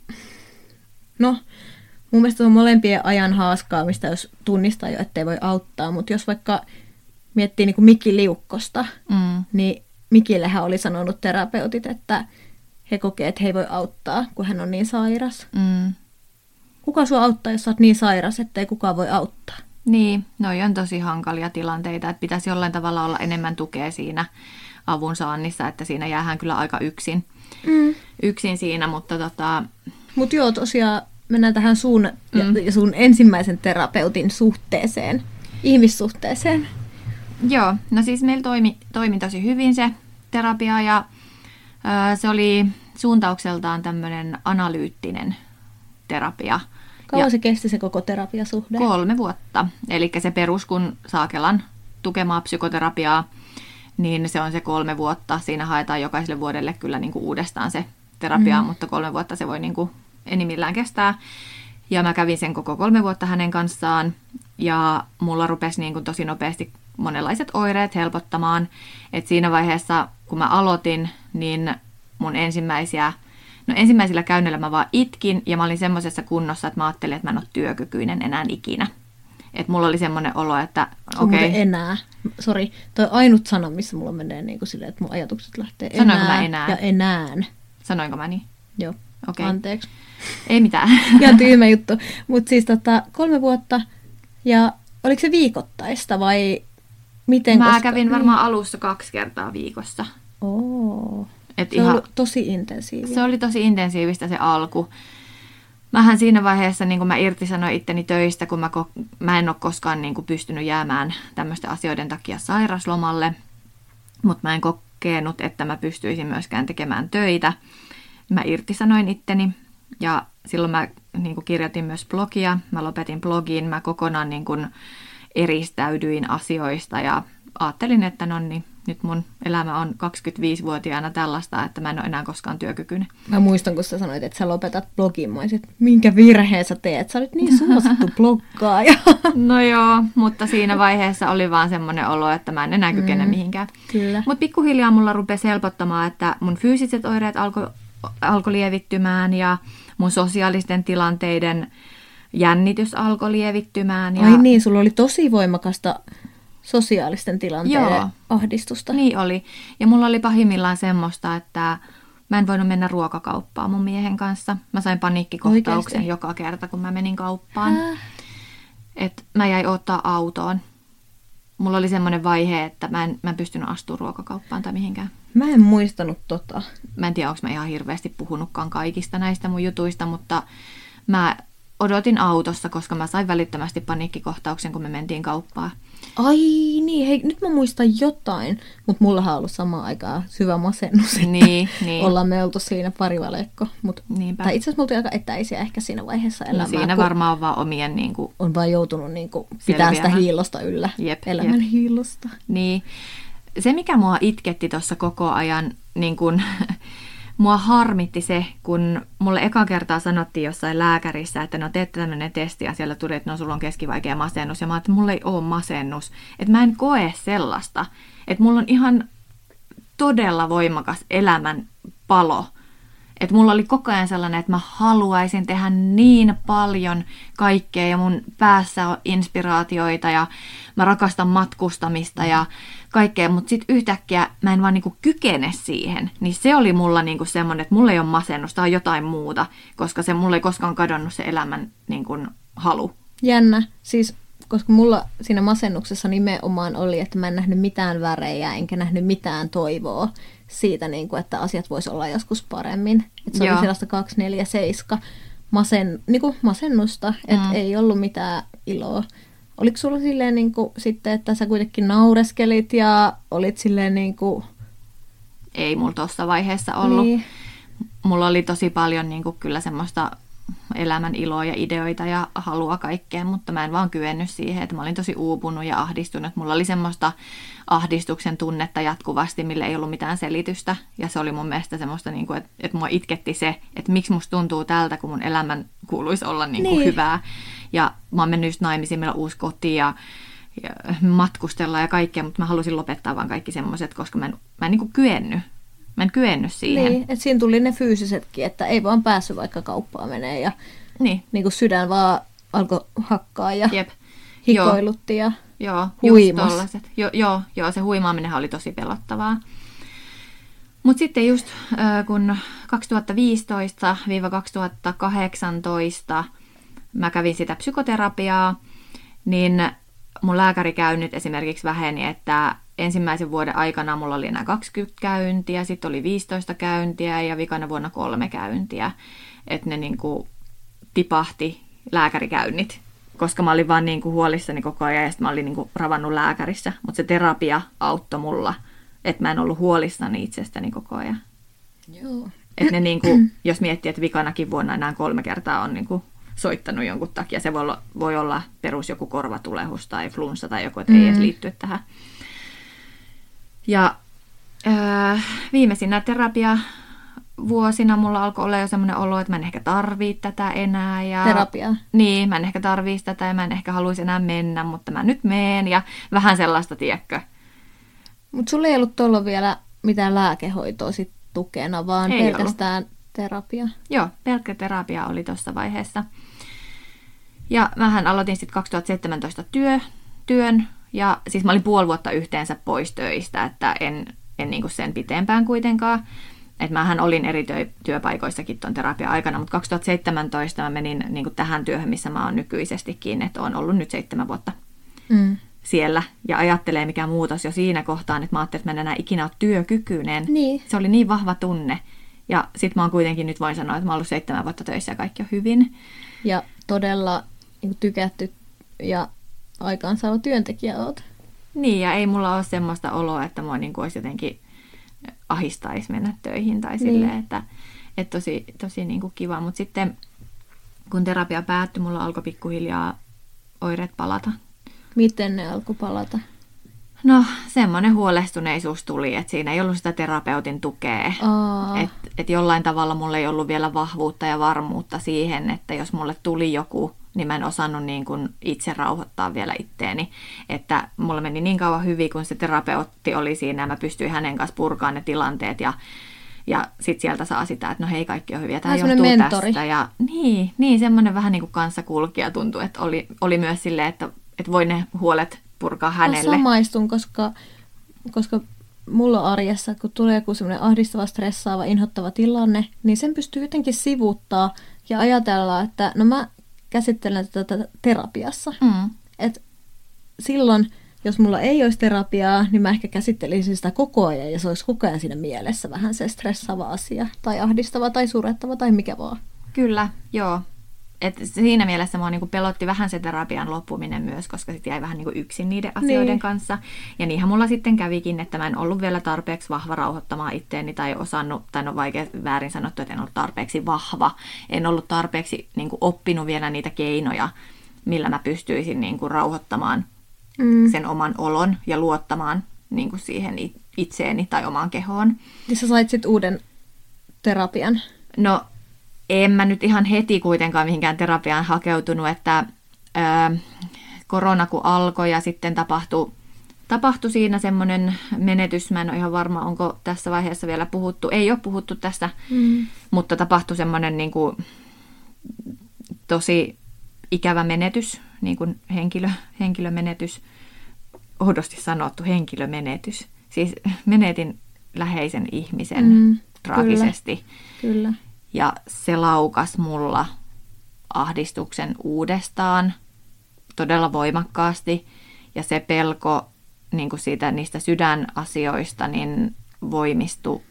Speaker 2: no... Mun mielestä on molempien ajan haaskaamista, jos tunnistaa jo, ettei voi auttaa. Mutta jos vaikka miettii niin kuin Mikki Liukkosta, mm. niin Mikillehän oli sanonut terapeutit, että he kokee, että he ei voi auttaa, kun hän on niin sairas. Mm. Kuka sua auttaa, jos sä oot niin sairas, ettei kukaan voi auttaa?
Speaker 1: Niin, noi on tosi hankalia tilanteita, että pitäisi jollain tavalla olla enemmän tukea siinä avun saannissa, että siinä jäähän kyllä aika yksin, mm. yksin siinä, mutta tota...
Speaker 2: Mut joo, tosiaan... Mennään tähän sun mm. ja sun ensimmäisen terapeutin suhteeseen, ihmissuhteeseen.
Speaker 1: Joo, no siis meillä toimi, toimi tosi hyvin se terapia ja ö, se oli suuntaukseltaan tämmöinen analyyttinen terapia.
Speaker 2: Kauan se kesti se koko terapiasuhde?
Speaker 1: Kolme vuotta. Eli se perus, kun saa Kelan tukemaa psykoterapiaa, niin se on se kolme vuotta. Siinä haetaan jokaiselle vuodelle kyllä niin kuin uudestaan se terapia, mm. mutta kolme vuotta se voi niin kuin enimmillään kestää. Ja mä kävin sen koko kolme vuotta hänen kanssaan ja mulla rupesi niin kuin tosi nopeasti monenlaiset oireet helpottamaan. Et siinä vaiheessa, kun mä aloitin, niin mun ensimmäisiä, no ensimmäisillä käynneillä mä vaan itkin ja mä olin semmoisessa kunnossa, että mä ajattelin, että mä en ole työkykyinen enää ikinä. Että mulla oli semmoinen olo, että okei. Okay.
Speaker 2: enää. Sori, toi ainut sana, missä mulla menee niin kuin silleen, että mun ajatukset lähtee
Speaker 1: Sanoinko
Speaker 2: enää,
Speaker 1: mä enää
Speaker 2: ja enään.
Speaker 1: Sanoinko mä niin?
Speaker 2: Joo,
Speaker 1: okay.
Speaker 2: Anteeksi.
Speaker 1: Ei mitään.
Speaker 2: Ihan tyhmä juttu. Mutta siis tota, kolme vuotta, ja oliko se viikoittaista vai miten?
Speaker 1: Mä
Speaker 2: koska...
Speaker 1: kävin varmaan alussa kaksi kertaa viikossa.
Speaker 2: Oo.
Speaker 1: Et
Speaker 2: se
Speaker 1: ihan...
Speaker 2: oli tosi intensiivistä.
Speaker 1: Se oli tosi intensiivistä se alku. Mähän siinä vaiheessa niin kun mä irtisanoin itteni töistä, kun mä, ko- mä en ole koskaan niin kun pystynyt jäämään tämmöisten asioiden takia sairaslomalle. Mutta mä en kokenut, että mä pystyisin myöskään tekemään töitä. Mä irtisanoin itteni ja silloin mä niin kun kirjoitin myös blogia. Mä lopetin blogin, mä kokonaan niin kun eristäydyin asioista ja ajattelin, että no niin, nyt mun elämä on kaksikymmentäviisivuotiaana tällaista, että mä en ole enää koskaan työkykyinen.
Speaker 2: Mä muistan, kun sä sanoit, että sä lopetat blogin. Mä olisin, että minkä virheen sä teet? Sä olet niin suosittu bloggaaja.
Speaker 1: No joo, mutta siinä vaiheessa oli vaan semmoinen olo, että mä en enää kykene mm, mihinkään.
Speaker 2: Kyllä.
Speaker 1: Mutta pikkuhiljaa mulla rupesi helpottamaan, että mun fyysiset oireet alkoi alko lievittymään ja mun sosiaalisten tilanteiden jännitys alkoi lievittymään. Ja...
Speaker 2: Ai niin, sulla oli tosi voimakasta sosiaalisten tilanteiden
Speaker 1: Joo,
Speaker 2: ahdistusta.
Speaker 1: Niin oli. Ja mulla oli pahimmillaan semmoista, että mä en voinut mennä ruokakauppaan mun miehen kanssa. Mä sain paniikkikohtauksen Oikeasti? joka kerta, kun mä menin kauppaan. Äh. Et mä jäin odottaa autoon. Mulla oli semmoinen vaihe, että mä en, mä en pystynyt astumaan ruokakauppaan tai mihinkään.
Speaker 2: Mä en muistanut tota.
Speaker 1: Mä en tiedä, onko mä ihan hirveästi puhunutkaan kaikista näistä mun jutuista, mutta mä odotin autossa, koska mä sain välittömästi paniikkikohtauksen, kun me mentiin kauppaan.
Speaker 2: Ai niin, hei, nyt mä muistan jotain, mutta mullahan on ollut samaan aikaan syvä masennus, että
Speaker 1: niin, niin.
Speaker 2: ollaan me oltu siinä parivalekko. Mut, tai itse asiassa me oltiin aika etäisiä ehkä siinä vaiheessa elämää.
Speaker 1: No siinä varmaan on vaan omien... Niin kuin,
Speaker 2: on vaan joutunut niin kuin, pitää sitä hiilosta yllä,
Speaker 1: jep,
Speaker 2: elämän
Speaker 1: jep.
Speaker 2: hiilosta.
Speaker 1: Niin, se mikä mua itketti tuossa koko ajan, niin kun, mua harmitti se, kun mulle eka kertaa sanottiin jossain lääkärissä, että no teette tämmöinen testi ja siellä tuli, että no sulla on keskivaikea masennus. Ja mä ajattelin, että mulla ei ole masennus. Että mä en koe sellaista. Että mulla on ihan todella voimakas elämän palo. Että mulla oli koko ajan sellainen, että mä haluaisin tehdä niin paljon kaikkea ja mun päässä on inspiraatioita ja mä rakastan matkustamista ja kaikkea, mutta sitten yhtäkkiä mä en vaan niinku kykene siihen. Niin se oli mulla niinku semmoinen, että mulla ei ole masennus tai jotain muuta, koska se mulla ei koskaan kadonnut se elämän niinku halu.
Speaker 2: Jännä. Siis koska mulla siinä masennuksessa nimenomaan oli, että mä en nähnyt mitään värejä, enkä nähnyt mitään toivoa siitä, niin kuin, että asiat vois olla joskus paremmin. Että se Joo. oli sellaista kaksi neljä seitsemän masen, niin kuin masennusta, että mm. ei ollut mitään iloa. Oliko sulla silleen niin kuin, sitten, että sä kuitenkin naureskelit ja olit silleen niin kuin...
Speaker 1: Ei mulla tuossa vaiheessa ollut. Niin. Mulla oli tosi paljon niin kuin, kyllä semmoista elämän iloa ja ideoita ja halua kaikkeen, mutta mä en vaan kyennyt siihen, että mä olin tosi uupunut ja ahdistunut. Mulla oli semmoista ahdistuksen tunnetta jatkuvasti, millä ei ollut mitään selitystä. Ja se oli mun mielestä semmoista, niin kuin, että, että mua itketti se, että miksi musta tuntuu tältä, kun mun elämän kuuluisi olla niin kuin niin. hyvää. Ja mä oon mennyt just naimisiin, meillä on uusi koti ja, ja matkustella ja kaikkea, mutta mä halusin lopettaa vaan kaikki semmoiset, koska mä en, mä en niin kuin kyennyt. Mä en kyennyt siihen.
Speaker 2: Niin, että siinä tuli ne fyysisetkin, että ei vaan päässyt vaikka kauppaan menee ja niin. Niin kuin sydän vaan alkoi hakkaa ja Jep. hikoilutti ja
Speaker 1: joo,
Speaker 2: huimas.
Speaker 1: Jo, joo, joo, se huimaaminenhan oli tosi pelottavaa. Mutta sitten just äh, kun kaksituhattaviisitoista kaksituhattakahdeksantoista mä kävin sitä psykoterapiaa, niin mun lääkärikäynnit esimerkiksi väheni, että ensimmäisen vuoden aikana mulla oli enää kaksikymmentä käyntiä, sitten oli viisitoista käyntiä ja vikana vuonna kolme käyntiä. Että ne niinku tipahti lääkärikäynnit, koska mä olin vaan niinku huolissani koko ajan ja sitten mä olin niinku ravannut lääkärissä. Mutta se terapia auttoi mulla, että mä en ollut huolissani itsestäni koko ajan.
Speaker 2: Joo.
Speaker 1: Että ne niinku, jos miettii, että vikanakin vuonna enää kolme kertaa on niinku soittanut jonkun takia, se voi olla, voi olla perus joku korvatulehus tai flunssa tai joku, että mm. ei edes liitty tähän. Ja äh, viimeisinä terapia vuosina mulla alkoi olla jo semmoinen olo, että mä en ehkä tarvii tätä enää. Ja
Speaker 2: Terapiaa.
Speaker 1: Niin, mä en ehkä tarvii tätä ja mä en ehkä haluaisi enää mennä, mutta mä nyt meen ja vähän sellaista, tiedätkö.
Speaker 2: Mutta sulla ei ollut tuolla vielä mitään lääkehoitoa sit tukena, vaan
Speaker 1: ei
Speaker 2: pelkästään ollut. Terapia.
Speaker 1: Joo, pelkkä terapia oli tuossa vaiheessa. Ja mähän aloitin sitten kaksituhattaseitsemäntoista työ, työn ja siis mä olin puoli vuotta yhteensä pois töistä, että en, en niinku sen pitempään kuitenkaan. Että mähän olin eri työ, työpaikoissakin tuon terapia-aikana, mutta kaksituhattaseitsemäntoista mä menin niinku tähän työhön, missä mä oon nykyisestikin, että oon ollut nyt seitsemän vuotta mm. siellä. Ja ajattelee mikä muutos jo siinä kohtaan, että mä ajattelin, että mä en enää ikinä ole työkykyinen.
Speaker 2: Niin.
Speaker 1: Se oli niin vahva tunne. Ja sit mä oon kuitenkin nyt voin sanoa, että mä oon ollut seitsemän vuotta töissä ja kaikki on hyvin.
Speaker 2: Ja todella niin tykätty ja aikaansaava työntekijä oot.
Speaker 1: Niin, ja ei mulla ole semmoista oloa, että mua niin kuin olisi jotenkin ahistaisi mennä töihin tai
Speaker 2: niin.
Speaker 1: silleen, että, että tosi, tosi niin kuin kiva. Mutta sitten kun terapia päättyi, mulla alkoi pikkuhiljaa oireet palata.
Speaker 2: Miten ne alkoi palata?
Speaker 1: No, semmoinen huolestuneisuus tuli, että siinä ei ollut sitä terapeutin tukea. Että et jollain tavalla mulla ei ollut vielä vahvuutta ja varmuutta siihen, että jos mulle tuli joku, niin mä en osannut niin kuin itse rauhoittaa vielä itteeni. Että mulla meni niin kauan hyvin, kun se terapeutti oli siinä ja mä pystyin hänen kanssa purkaan ne tilanteet ja Ja sitten sieltä saa sitä, että no hei, kaikki on hyviä. Tämä johtuu
Speaker 2: mentori.
Speaker 1: tästä. Ja, niin, niin, semmoinen vähän niin kuin kanssakulkija tuntui, että oli, oli myös silleen, että, että voi ne huolet purkaa hänelle.
Speaker 2: Mä samaistun, koska, koska mulla on arjessa, kun tulee joku semmoinen ahdistava, stressaava, inhottava tilanne, niin sen pystyy jotenkin sivuuttaa ja ajatella, että no mä käsittelen tätä terapiassa. Mm. Että silloin, jos mulla ei olisi terapiaa, niin mä ehkä käsittelisin sitä koko ajan ja se olisi koko ajan siinä mielessä vähän se stressaava asia tai ahdistava tai surettava tai mikä vaan.
Speaker 1: Kyllä, joo. Et siinä mielessä mua niinku pelotti vähän se terapian loppuminen myös, koska sitten jäi vähän niinku yksin niiden asioiden niin. kanssa. Ja niinhän mulla sitten kävikin, että mä en ollut vielä tarpeeksi vahva rauhoittamaan itteeni tai osannut, tai on vaikea väärin sanottu, että en ollut tarpeeksi vahva. En ollut tarpeeksi niinku oppinut vielä niitä keinoja, millä mä pystyisin niinku rauhoittamaan mm. sen oman olon ja luottamaan niinku siihen itseeni tai omaan kehoon.
Speaker 2: Ja sä sait sitten uuden terapian?
Speaker 1: No, en mä nyt ihan heti kuitenkaan mihinkään terapiaan hakeutunut, että ää, korona kun alkoi ja sitten tapahtui, tapahtui siinä semmoinen menetys, mä en ole ihan varma, onko tässä vaiheessa vielä puhuttu, ei ole puhuttu tästä, mm. mutta tapahtui semmoinen niin kuin, tosi ikävä menetys, niin kuin henkilö, henkilömenetys, oudosti sanottu henkilömenetys, siis menetin läheisen ihmisen mm, traagisesti.
Speaker 2: Kyllä, kyllä.
Speaker 1: Ja se laukas mulla ahdistuksen uudestaan todella voimakkaasti. Ja se pelko niin kuin siitä, niistä sydänasioista niin voimistui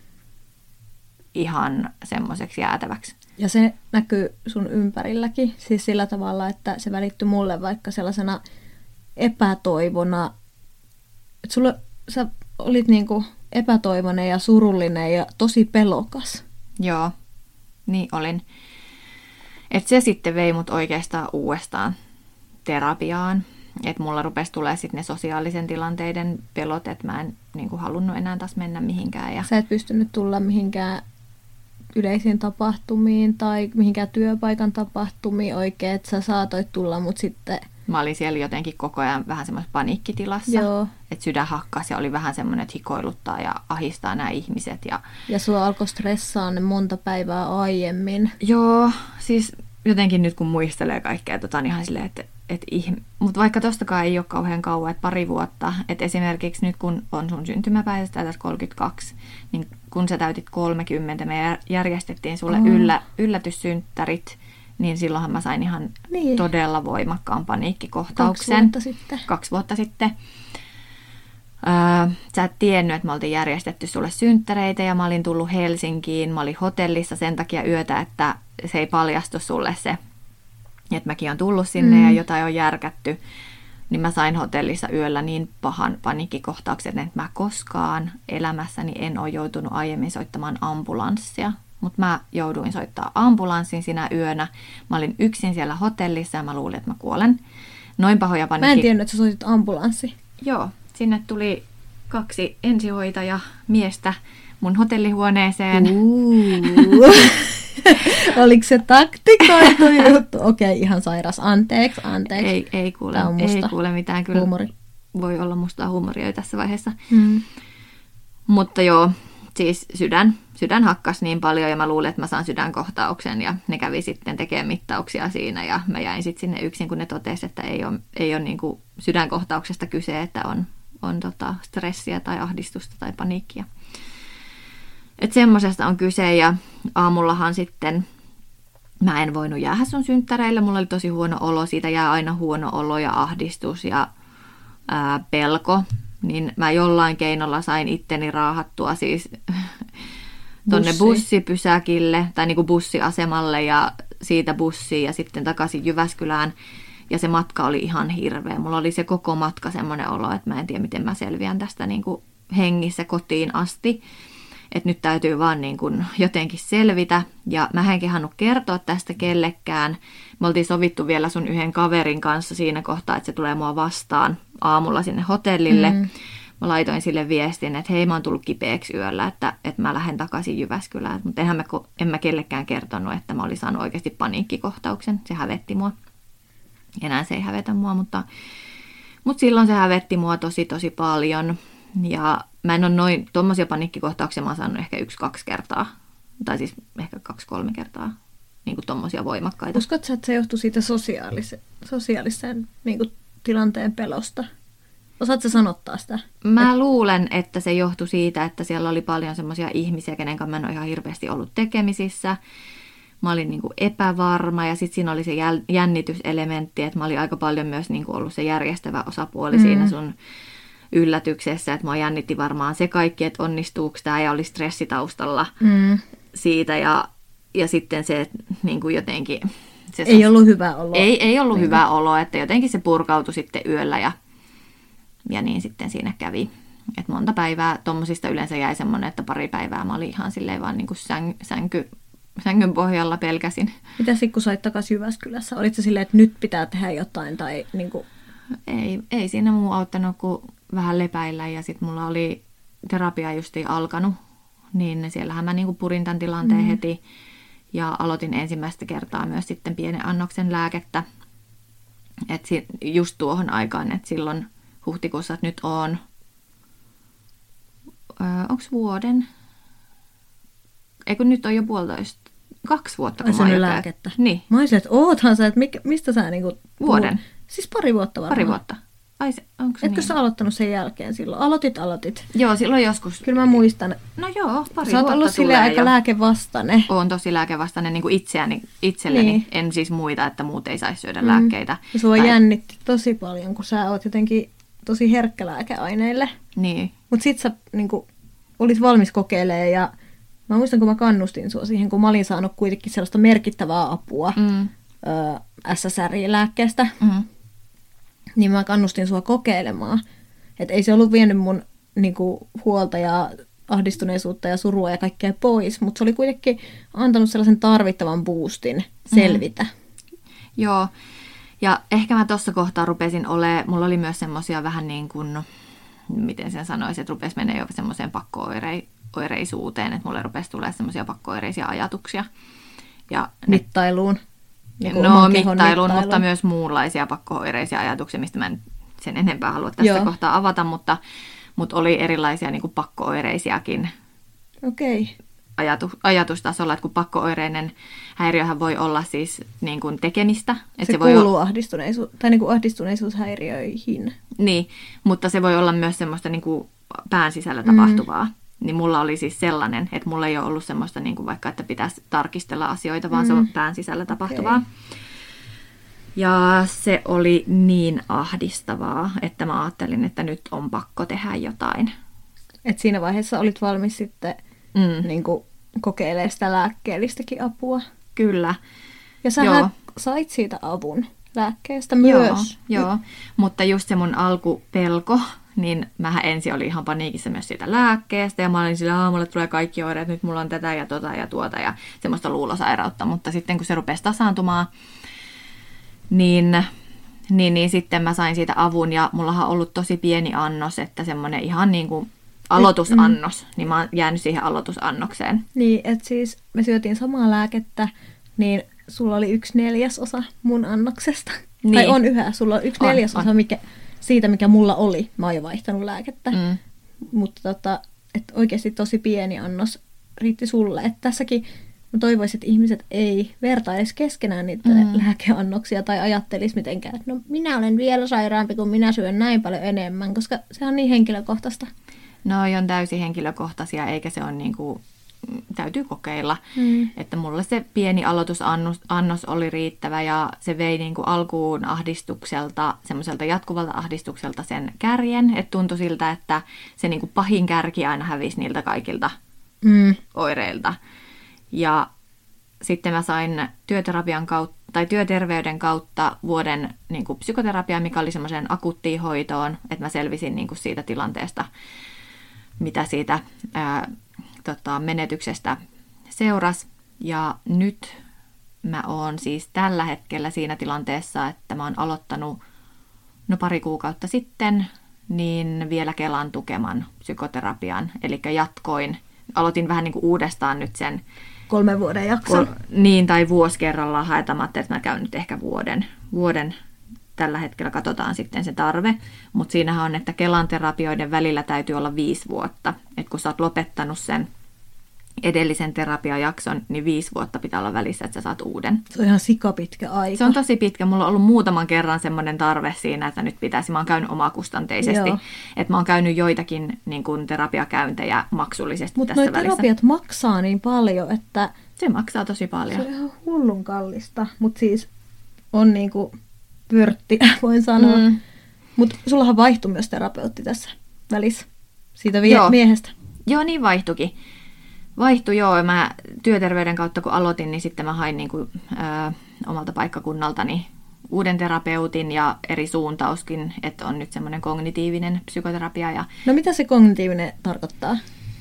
Speaker 1: ihan semmoiseksi jäätäväksi.
Speaker 2: Ja se näkyy sun ympärilläkin. Siis sillä tavalla, että se välittyi mulle vaikka sellaisena epätoivona. Että sulla, sä olit niin kuin epätoivoinen ja surullinen ja tosi pelokas.
Speaker 1: Joo. Niin olin. Et se sitten vei mut oikeastaan uudestaan terapiaan. Että mulla rupesi tulee sitten ne sosiaalisen tilanteiden pelot, että mä en niinku halunnut enää taas mennä mihinkään. Ja...
Speaker 2: Sä et pystynyt tulla mihinkään yleisiin tapahtumiin tai mihinkään työpaikan tapahtumiin oikein, että sä saatoit tulla, mutta sitten...
Speaker 1: Mä olin siellä jotenkin koko ajan vähän semmoisessa paniikkitilassa, että sydän hakkasi ja oli vähän semmoinen, että hikoiluttaa ja ahistaa nämä ihmiset. Ja,
Speaker 2: ja sua alkoi stressaa ne monta päivää aiemmin.
Speaker 1: Joo, siis jotenkin nyt kun muistelee kaikkea, tota, on ihan silleen, että, että ihme... Mutta vaikka tostakaan ei ole kauhean kauan, että pari vuotta, että esimerkiksi nyt kun on sun syntymäpäivästä tässä kolmekymmentäkaksi, niin kun sä täytit kolmekymmentä, me järjestettiin sulle oh. yllä, yllätyssynttärit, niin silloinhan mä sain ihan niin. todella voimakkaan paniikkikohtauksen.
Speaker 2: Kaksi vuotta sitten.
Speaker 1: Kaksi vuotta sitten. Öö, sä et tiennyt, että me oltiin järjestetty sulle synttäreitä ja mä olin tullut Helsinkiin. Mä olin hotellissa sen takia yötä, että se ei paljastu sulle se, että mäkin olen tullut sinne mm. ja jotain on järkätty. Niin mä sain hotellissa yöllä niin pahan paniikkikohtauksen, että mä koskaan elämässäni en ole joutunut aiemmin soittamaan ambulanssia. Mutta mä jouduin soittaa ambulanssin sinä yönä. Mä olin yksin siellä hotellissa ja mä luulin, että mä kuolen. Noin pahoja paniikki...
Speaker 2: Mä en tiennyt, että sä soitit ambulanssi.
Speaker 1: Joo, sinne tuli kaksi ensihoitaja miestä mun hotellihuoneeseen.
Speaker 2: Uh. Oliko se taktikoitu juttu? Okei, okay, ihan sairas. Anteeksi, anteeksi.
Speaker 1: Ei, ei, kuule, ei kuule mitään. Kyllä
Speaker 2: huumori.
Speaker 1: Voi olla mustaa huumoria jo tässä vaiheessa.
Speaker 2: Mm.
Speaker 1: Mutta joo, siis sydän, sydän hakkas niin paljon ja mä luulin, että mä saan sydänkohtauksen ja ne kävi sitten tekemään mittauksia siinä ja mä jäin sitten sinne yksin, kun ne totesi, että ei ole, ei ole niinku sydänkohtauksesta kyse, että on, on tota stressiä tai ahdistusta tai paniikkia. Että semmoisesta on kyse ja aamullahan sitten mä en voinut jäädä sun synttäreille, mulla oli tosi huono olo, siitä jää aina huono olo ja ahdistus ja ää, pelko. Niin mä jollain keinolla sain itteni raahattua siis tonne Bussi. bussipysäkille tai niinku bussiasemalle ja siitä bussiin ja sitten takaisin Jyväskylään. Ja se matka oli ihan hirveä. Mulla oli se koko matka semmoinen olo, että mä en tiedä miten mä selviän tästä niinku hengissä kotiin asti. Että nyt täytyy vaan niinku jotenkin selvitä. Ja mä en kehannut kertoa tästä kellekään. Me oltiin sovittu vielä sun yhden kaverin kanssa siinä kohtaa, että se tulee mua vastaan aamulla sinne hotellille. Mm. Mä laitoin sille viestin, että hei, mä oon tullut kipeäksi yöllä, että, että mä lähden takaisin Jyväskylään. Mutta enhän mä, en mä kellekään kertonut, että mä olin saanut oikeasti paniikkikohtauksen. Se hävetti mua. Enää se ei hävetä mua, mutta, mutta silloin se hävetti mua tosi tosi paljon. Ja mä en ole noin, tommosia paniikkikohtauksia mä oon saanut ehkä yksi, kaksi kertaa. Tai siis ehkä kaksi, kolme kertaa. Niin kuin tommosia voimakkaita.
Speaker 2: Uskotko sä, että se johtuu siitä sosiaalisen, sosiaalisen niin kuin tilanteen pelosta? Osaatko sä sanottaa sitä?
Speaker 1: Mä luulen, että se johtui siitä, että siellä oli paljon semmoisia ihmisiä, kenen kanssa mä en ole ihan hirveästi ollut tekemisissä. Mä olin niin kuin epävarma ja sitten siinä oli se jännityselementti, että mä olin aika paljon myös niin kuin ollut se järjestävä osapuoli mm. siinä sun yllätyksessä. Että mä jännitti varmaan se kaikki, että onnistuuko tämä ja oli stressitaustalla mm. siitä ja Ja sitten se niin kuin jotenkin... Se
Speaker 2: ei ollut hyvä olo.
Speaker 1: Ei, ei ollut niin. hyvä olo, että jotenkin se purkautui sitten yöllä ja, ja niin sitten siinä kävi. Et monta päivää tuommoisista yleensä jäi semmoinen, että pari päivää mä olin ihan silleen vaan niin kuin säng, sänky, sängyn pohjalla pelkäsin.
Speaker 2: Mitä sitten kun sait takaisin Jyväskylässä? Olitko se silleen, että nyt pitää tehdä jotain? Tai niin kuin...
Speaker 1: ei, ei siinä muu auttanut kuin vähän lepäillä ja sitten mulla oli terapia justiin alkanut. Niin siellähän mä niin kuin purin tämän tilanteen mm. heti. Ja aloitin ensimmäistä kertaa myös sitten pienen annoksen lääkettä. Et just tuohon aikaan, että silloin huhtikuussa, että nyt on, öö, onko vuoden? Eikö nyt on jo puolitoista, kaksi vuotta kun
Speaker 2: mä oon lääkettä.
Speaker 1: Niin.
Speaker 2: Mä olisin, että oothan sä, että mikä, mistä sä niinku...
Speaker 1: Vuoden.
Speaker 2: Siis pari vuotta varmaan.
Speaker 1: Pari vuotta. Ai se, onko se
Speaker 2: Etkö
Speaker 1: niin?
Speaker 2: sä aloittanut sen jälkeen silloin? Aloitit, aloitit.
Speaker 1: Joo, silloin joskus.
Speaker 2: Kyllä mä muistan.
Speaker 1: No joo, pari
Speaker 2: sä oot
Speaker 1: vuotta
Speaker 2: ollut sille aika lääkevastainen.
Speaker 1: Oon tosi lääkevastainen niin kuin itseäni, itselleni. Niin. En siis muita, että muut ei saisi syödä mm. lääkkeitä.
Speaker 2: Ja sua tai... jännitti tosi paljon, kun sä oot jotenkin tosi herkkä lääkeaineille.
Speaker 1: Niin.
Speaker 2: Mutta sit sä niin kuin, olit valmis kokeilemaan ja mä muistan, kun mä kannustin sua siihen, kun mä olin saanut kuitenkin sellaista merkittävää apua mm. ö, S S R I-lääkkeestä. Mm. Niin mä kannustin sua kokeilemaan. Että ei se ollut vienyt mun niinku, huolta ja ahdistuneisuutta ja surua ja kaikkea pois, mutta se oli kuitenkin antanut sellaisen tarvittavan boostin selvitä. Mm.
Speaker 1: Joo, ja ehkä mä tuossa kohtaa rupesin olemaan, mulla oli myös semmoisia vähän niin kuin, miten sen sanoisi, että rupesi mennä jo semmoiseen pakko-oireisuuteen, että mulle rupesi tulemaan semmoisia pakko-oireisia ajatuksia. Ja
Speaker 2: mittailuun.
Speaker 1: Niin no mittailuun, mutta myös muunlaisia pakko-oireisia ajatuksia, mistä mä en sen enempää halua tästä Joo. kohtaa avata, mutta, mutta oli erilaisia niin kuin pakko-oireisiakin
Speaker 2: okay.
Speaker 1: ajatu, ajatustasolla, että kun pakko-oireinen häiriöhän voi olla siis niin kuin tekemistä.
Speaker 2: Se, se
Speaker 1: voi
Speaker 2: kuuluu ahdistuneisuus, tai niin kuin ahdistuneisuushäiriöihin.
Speaker 1: Niin, mutta se voi olla myös semmoista niin kuin pään sisällä tapahtuvaa. Mm. Niin mulla oli siis sellainen, että mulla ei ole ollut semmoista niin kuin vaikka, että pitäisi tarkistella asioita, vaan mm. se on pään sisällä tapahtuvaa. Okay. Ja se oli niin ahdistavaa, että mä ajattelin, että nyt on pakko tehdä jotain.
Speaker 2: Et siinä vaiheessa olit valmis sitten mm. niin kuin kokeilemaan sitä lääkkeellistäkin apua.
Speaker 1: Kyllä.
Speaker 2: Ja sähän Joo. sait siitä avun lääkkeestä myös.
Speaker 1: Joo, joo. Mutta just se mun alkupelko, niin mähän ensin oli ihan paniikissa myös siitä lääkkeestä. Ja mä olin sillä aamulla, tulee kaikki oireet, nyt mulla on tätä ja tota ja tuota ja semmoista luulosairautta. Mutta sitten kun se rupesi tasaantumaan, niin, niin, niin sitten mä sain siitä avun. Ja mullahan on ollut tosi pieni annos, että semmoinen ihan niin kuin aloitusannos, mm. niin mä oon jäänyt siihen aloitusannokseen.
Speaker 2: Niin, että siis me syötiin samaa lääkettä, niin sulla oli yksi neljäsosa mun annoksesta. Niin. Tai on yhä, sulla on yksi on, neljäsosa on. Mikä, siitä, mikä mulla oli. Mä oon jo vaihtanut lääkettä. Mm. Mutta tota, että oikeasti tosi pieni annos riitti sulle. Että tässäkin mä toivoisin, että ihmiset ei vertaisi keskenään niitä mm. lääkeannoksia tai ajattelisi mitenkään, että no minä olen vielä sairaampi, kun minä syön näin paljon enemmän, koska se on niin henkilökohtaista.
Speaker 1: No on täysin henkilökohtaisia, eikä se ole niin kuin, täytyy kokeilla. Mm. Että mulle se pieni aloitusannos annos oli riittävä ja se vei niin kuin alkuun ahdistukselta, semmoiselta jatkuvalta ahdistukselta sen kärjen. Että tuntui siltä, että se niin kuin pahin kärki aina hävisi niiltä kaikilta mm. oireilta. Ja sitten mä sain työterapian kautta, tai työterveyden kautta vuoden niin kuin psykoterapiaa, mikä oli semmoiseen akuuttiin hoitoon, että mä selvisin niin kuin siitä tilanteesta, mitä siitä ää, tota, menetyksestä seurasi. Ja nyt mä oon siis tällä hetkellä siinä tilanteessa, että mä oon aloittanut no pari kuukautta sitten, niin vielä Kelan tukeman psykoterapian, eli jatkoin. Aloitin vähän niin kuin uudestaan nyt sen
Speaker 2: kolmen vuoden jakson.
Speaker 1: Kol- niin, tai vuosi kerrallaan haetaan, että mä käyn nyt ehkä vuoden. Vuoden tällä hetkellä katsotaan sitten se tarve. Mutta siinähän on, että Kelan terapioiden välillä täytyy olla viisi vuotta. Että kun sä oot lopettanut sen edellisen terapiajakson, niin viisi vuotta pitää olla välissä, että sä saat uuden.
Speaker 2: Se on ihan sikapitkä aika.
Speaker 1: Se on tosi pitkä. Mulla on ollut muutaman kerran semmoinen tarve siinä, että nyt pitäisi. Mä oon käynyt omakustanteisesti. Että mä oon käynyt joitakin niin kun, terapiakäyntejä maksullisesti
Speaker 2: Mut
Speaker 1: tässä välissä.
Speaker 2: Mutta noi terapiat maksaa niin paljon, että
Speaker 1: se maksaa tosi paljon.
Speaker 2: Se on ihan hullun kallista. Mutta siis on niinku pörtti, voin sanoa. Mm. Mutta sullahan vaihtui myös terapeutti tässä välissä. Siitä vie- miehestä.
Speaker 1: Joo, niin vaihtuikin. Vaihtui joo. Mä työterveyden kautta kun aloitin, niin sitten mä hain niin kuin, ö, omalta paikkakunnaltani uuden terapeutin ja eri suuntauskin, että on nyt semmoinen kognitiivinen psykoterapia. Ja
Speaker 2: no mitä se kognitiivinen tarkoittaa?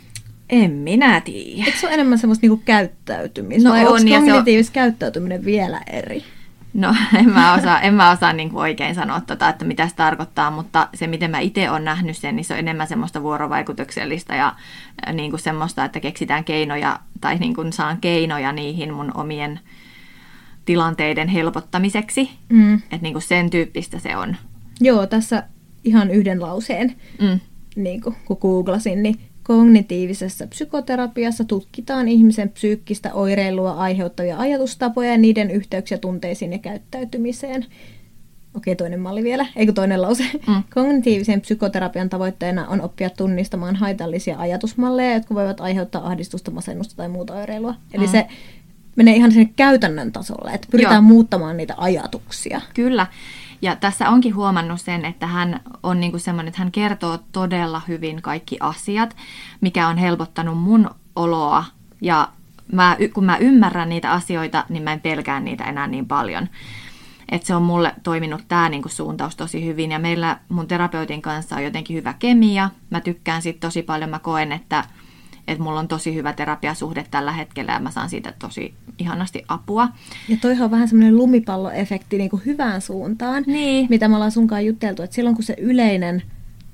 Speaker 1: En minä tiedä.
Speaker 2: Eikö se ole enemmän semmoista niinku käyttäytymistä? No vai on, onko kognitiivinen on käyttäytyminen vielä eri?
Speaker 1: No en mä osaa, en mä osaa niin kuin oikein sanoa, tota, että mitä se tarkoittaa, mutta se miten mä itse olen nähnyt sen, niin se on enemmän semmoista vuorovaikutuksellista ja niin kuin semmoista, että keksitään keinoja tai niin kuin saan keinoja niihin mun omien tilanteiden helpottamiseksi. Mm. Että niin kuin sen tyyppistä se on.
Speaker 2: Joo, tässä ihan yhden lauseen, mm. niin kuin, kun googlasin, niin kognitiivisessa psykoterapiassa tutkitaan ihmisen psyykkistä oireilua aiheuttavia ajatustapoja ja niiden yhteyksiä tunteisiin ja käyttäytymiseen. Okei, toinen malli vielä, eikö toinen lause? Mm. Kognitiivisen psykoterapian tavoitteena on oppia tunnistamaan haitallisia ajatusmalleja, jotka voivat aiheuttaa ahdistusta, masennusta tai muuta oireilua. Eli mm. se menee ihan sinne käytännön tasolle, että pyritään Joo. muuttamaan niitä ajatuksia.
Speaker 1: Kyllä. Ja tässä onkin huomannut sen, että hän on niinku semmoinen, että hän kertoo todella hyvin kaikki asiat, mikä on helpottanut mun oloa. Ja mä, kun mä ymmärrän niitä asioita, niin mä en pelkää niitä enää niin paljon. Että se on mulle toiminut tämä niinku suuntaus tosi hyvin. Ja meillä mun terapeutin kanssa on jotenkin hyvä kemia. Mä tykkään siitä tosi paljon. Mä koen, että, että mulla on tosi hyvä terapiasuhde tällä hetkellä ja mä saan siitä tosi ihanasti apua.
Speaker 2: Ja toihan on vähän semmoinen lumipalloefekti niin kuin hyvään suuntaan,
Speaker 1: niin.
Speaker 2: mitä me ollaan sunkaan jutteltu, että silloin kun se yleinen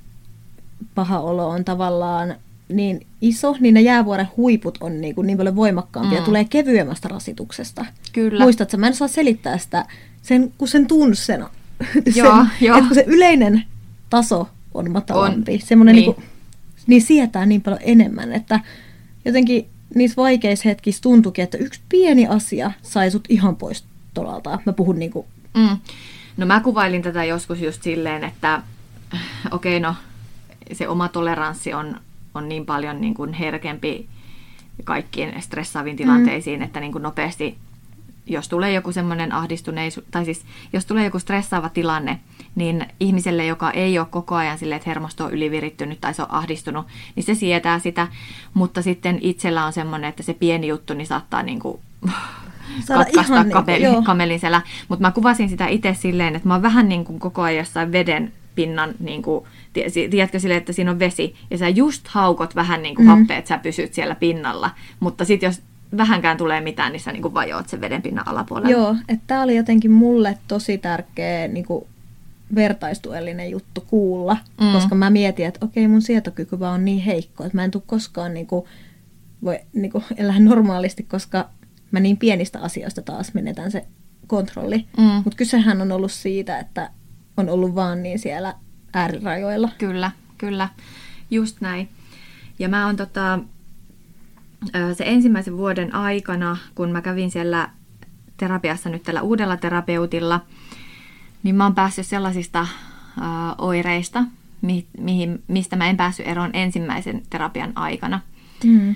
Speaker 2: paha olo on tavallaan niin iso, niin ne jäävuoren huiput on niin, kuin niin paljon voimakkaampia mm. ja tulee kevyemmästä rasituksesta.
Speaker 1: Kyllä.
Speaker 2: Muistatko, mä en saa selittää sitä, sen, kun sen tunsen,
Speaker 1: joo,
Speaker 2: sen,
Speaker 1: jo.
Speaker 2: että kun se yleinen taso on matalampi, on. Semmoinen niin. Niin, kuin, niin sietää niin paljon enemmän, että jotenkin niissä vaikeissa hetkissä tuntuikin, että yksi pieni asia sai sut ihan pois tolalta. Mä puhun niinku
Speaker 1: Mm. No mä kuvailin tätä joskus just silleen, että okei okay, no se oma toleranssi on, on niin paljon niin kuin herkempi kaikkiin stressaaviin tilanteisiin, mm. että niin kuin nopeasti, jos tulee joku semmoinen ahdistuneisuus, tai siis jos tulee joku stressaava tilanne, niin ihmiselle, joka ei ole koko ajan silleen, että hermosto on ylivirittynyt tai se on ahdistunut, niin se sietää sitä, mutta sitten itsellä on semmoinen, että se pieni juttu niin saattaa niin kuin katkaista kamelin, kamelin selä. Mutta mä kuvasin sitä itse silleen, että mä oon vähän niin kuin koko ajan jossain veden pinnan, niin kuin, tiedätkö silleen, että siinä on vesi, ja sä just haukot vähän niin kuin mm. happea, että sä pysyt siellä pinnalla, mutta sitten jos vähänkään tulee mitään, niin sä niin kuin vajoat sen veden pinnan alapuolella.
Speaker 2: Joo, että tää oli jotenkin mulle tosi tärkeä niin kuin vertaistuellinen juttu kuulla,
Speaker 1: Mm.
Speaker 2: koska mä mietin, että okei, mun sietokyky vaan on niin heikko, että mä en tule koskaan niinku, voi niinku, elää normaalisti, koska mä niin pienistä asioista taas menetän se kontrolli.
Speaker 1: Mm.
Speaker 2: Mutta kysehän on ollut siitä, että on ollut vaan niin siellä äärirajoilla.
Speaker 1: Kyllä, kyllä. Just näin. Ja mä oon tota, ö, se ensimmäisen vuoden aikana, kun mä kävin siellä terapiassa nyt tällä uudella terapeutilla, niin mä oon päässyt sellaisista ö, oireista, mi- mihin, mistä mä en päässyt eroon ensimmäisen terapian aikana.
Speaker 2: Mm.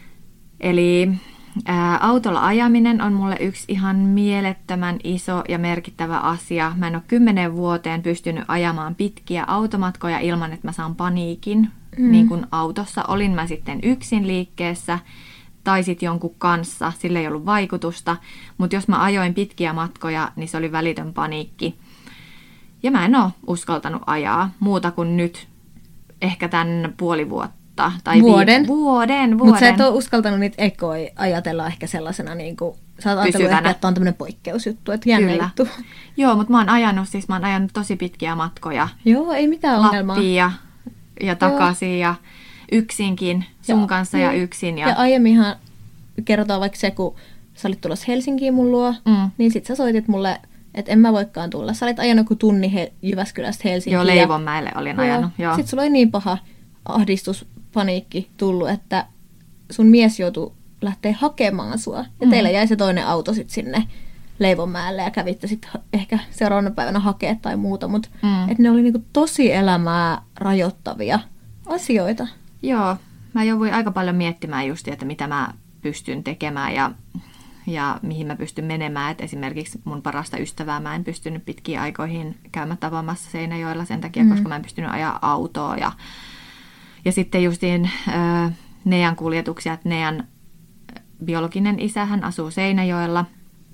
Speaker 1: Eli ää, autolla ajaminen on mulle yksi ihan mielettömän iso ja merkittävä asia. Mä en ole kymmenen vuoteen pystynyt ajamaan pitkiä automatkoja ilman, että mä saan paniikin, mm. niin kuin autossa. Olin mä sitten yksin liikkeessä tai sitten jonkun kanssa, sillä ei ollut vaikutusta. Mutta jos mä ajoin pitkiä matkoja, niin se oli välitön paniikki. Ja mä en ole uskaltanut ajaa muuta kuin nyt, ehkä tämän puoli vuotta. Tai
Speaker 2: Vuoden.
Speaker 1: Vi- vuoden, vuoden.
Speaker 2: Mutta sä et ole uskaltanut niitä ekoja ajatella ehkä sellaisena, niin kuin, sä oot ajatellut
Speaker 1: Pysyvänä.
Speaker 2: ehkä, että on tämmöinen poikkeusjuttu, että jännä
Speaker 1: Kyllä.
Speaker 2: juttu.
Speaker 1: Joo, mutta mä oon ajanut, siis mä oon ajanut tosi pitkiä matkoja
Speaker 2: Joo, ei mitään ongelmaa.
Speaker 1: Lappiin ja, ja takaisin ja yksinkin, sun ja, kanssa ja
Speaker 2: niin.
Speaker 1: yksin. Ja,
Speaker 2: ja aiemminhan kerrotaan vaikka se, kun sä olit tulossa Helsinkiin mun luo,
Speaker 1: mm.
Speaker 2: niin sit sä soitit mulle, että en mä voikaan tulla. Sä olit ajanut joku tunni He- Jyväskylästä Helsinkiin.
Speaker 1: Joo, Leivonmäelle olin ajanut. Joo.
Speaker 2: Sitten sulla oli niin paha ahdistus, paniikki tullut, että sun mies joutui lähteä hakemaan sua. Ja
Speaker 1: Mm.
Speaker 2: teillä jäi se toinen auto sitten sinne Leivonmäelle ja kävitte sitten ehkä seuraavana päivänä hakea tai muuta. Mutta
Speaker 1: Mm.
Speaker 2: et ne oli niinku tosi elämää rajoittavia asioita.
Speaker 1: Joo, mä jouduin aika paljon miettimään just, että mitä mä pystyn tekemään ja, ja mihin mä pystyn menemään. Et esimerkiksi mun parasta ystävää mä en pystynyt pitkiin aikoihin käymään tapaamassa Seinäjoella sen takia, mm. koska mä en pystynyt ajaa autoa. Ja, ja sitten justiin äh, Nean kuljetuksia, että Nean biologinen isä, hän asuu Seinäjoella,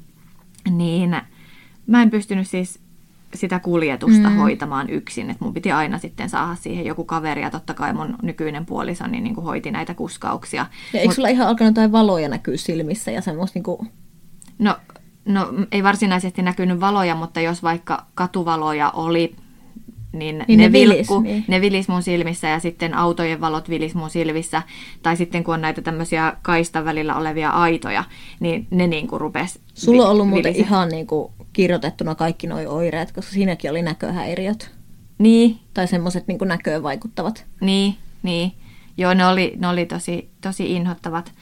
Speaker 1: niin mä en pystynyt siis sitä kuljetusta mm. hoitamaan yksin, että mun piti aina sitten saada siihen joku kaveri, ja totta kai mun nykyinen puolisoni niin kuin hoiti näitä kuskauksia.
Speaker 2: Ja eikö
Speaker 1: Mut,
Speaker 2: sulla ihan alkanut jotain valoja näkyä silmissä ja semmoista niinku...
Speaker 1: no, no ei varsinaisesti näkynyt valoja, mutta jos vaikka katuvaloja oli, niin,
Speaker 2: Niin
Speaker 1: ne,
Speaker 2: ne vilis,
Speaker 1: vilkku,
Speaker 2: niin.
Speaker 1: ne vilis mun silmissä ja sitten autojen valot vilis mun silmissä. Tai sitten kun on näitä tämmöisiä kaistan välillä olevia aitoja, niin ne niin kuin rupes
Speaker 2: Sulla on ollut
Speaker 1: vi-
Speaker 2: muuten
Speaker 1: vilise.
Speaker 2: ihan niinku kirjoitettuna kaikki nuo oireet, koska siinäkin oli näköhäiriöt.
Speaker 1: Niin,
Speaker 2: Tai semmoiset niinku näköön vaikuttavat.
Speaker 1: niin, niin. Joo, ne oli, ne oli tosi, tosi inhottavat.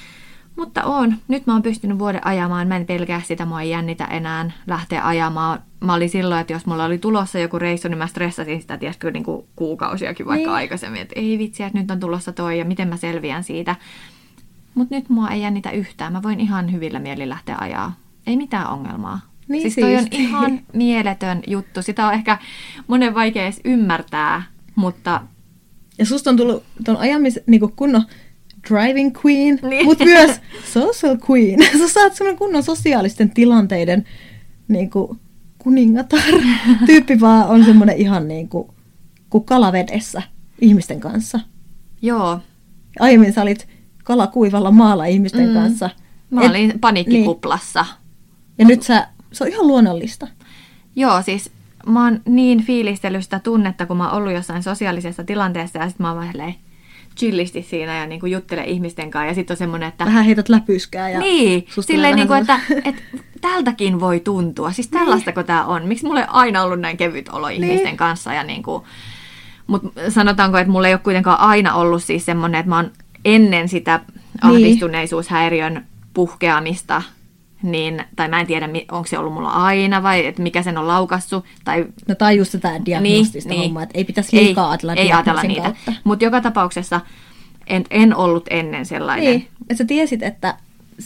Speaker 1: Mutta on. Nyt mä oon pystynyt vuoden ajamaan. Mä en pelkää sitä, mua ei jännitä enää lähteä ajamaan. Mä olin silloin, että jos mulla oli tulossa joku reissu, niin mä stressasin sitä, tiedätkö, niin kuin kuukausiakin vaikka
Speaker 2: Niin.
Speaker 1: aikaisemmin. Että ei vitsi, että nyt on tulossa toi ja miten mä selviän siitä. Mutta nyt mua ei jännitä yhtään. Mä voin ihan hyvillä mielin lähteä ajaa. Ei mitään ongelmaa.
Speaker 2: Niin
Speaker 1: siis toi on
Speaker 2: siisti.
Speaker 1: ihan mieletön juttu. Sitä on ehkä monen vaikea edes ymmärtää, mutta
Speaker 2: Ja susta on tullut ton ajamis niinku kunnon driving queen,
Speaker 1: Niin.
Speaker 2: mutta myös social queen. Sä saat semmoinen kunnon sosiaalisten tilanteiden niinku kuningatar. Tyyppi vaan on semmoinen ihan niinku kuin kalavedessä ihmisten kanssa.
Speaker 1: joo.
Speaker 2: Aiemmin sä olit kalakuivalla maalla ihmisten
Speaker 1: Mm.
Speaker 2: kanssa.
Speaker 1: Mä
Speaker 2: Et-
Speaker 1: olin paniikkikuplassa.
Speaker 2: Ja nyt sä, se on ihan luonnollista.
Speaker 1: Joo, siis mä oon niin fiilistellyt sitä tunnetta, kun mä oon ollut jossain sosiaalisessa tilanteessa ja sit mä oon vaan silleen chillisti siinä ja niinku juttelen ihmisten kanssa ja sit on semmonen, että
Speaker 2: Vähän heität läpyskää ja
Speaker 1: niin,
Speaker 2: susta
Speaker 1: silleen
Speaker 2: tulee
Speaker 1: niinku,
Speaker 2: vähän
Speaker 1: että, että tältäkin voi tuntua. Siis tällaistako tää on? Miksi mulla ei aina ollut näin kevyt olo ihmisten
Speaker 2: Niin.
Speaker 1: kanssa ja niinku, mutta sanotaanko, että mulla ei ole kuitenkaan aina ollut siis semmonen, että mä oon ennen sitä ahdistuneisuushäiriön puhkeamista, niin, tai mä en tiedä, onko se ollut mulla aina vai että mikä sen on laukassut. Tai,
Speaker 2: No tai just tätä diagnostista niin, hommaa, että ei pitäisi liikaa ajatella
Speaker 1: ei ajatella
Speaker 2: diagnoosin
Speaker 1: niitä.
Speaker 2: kautta.
Speaker 1: Mutta joka tapauksessa en, en ollut ennen sellainen.
Speaker 2: Niin, että sä tiesit, että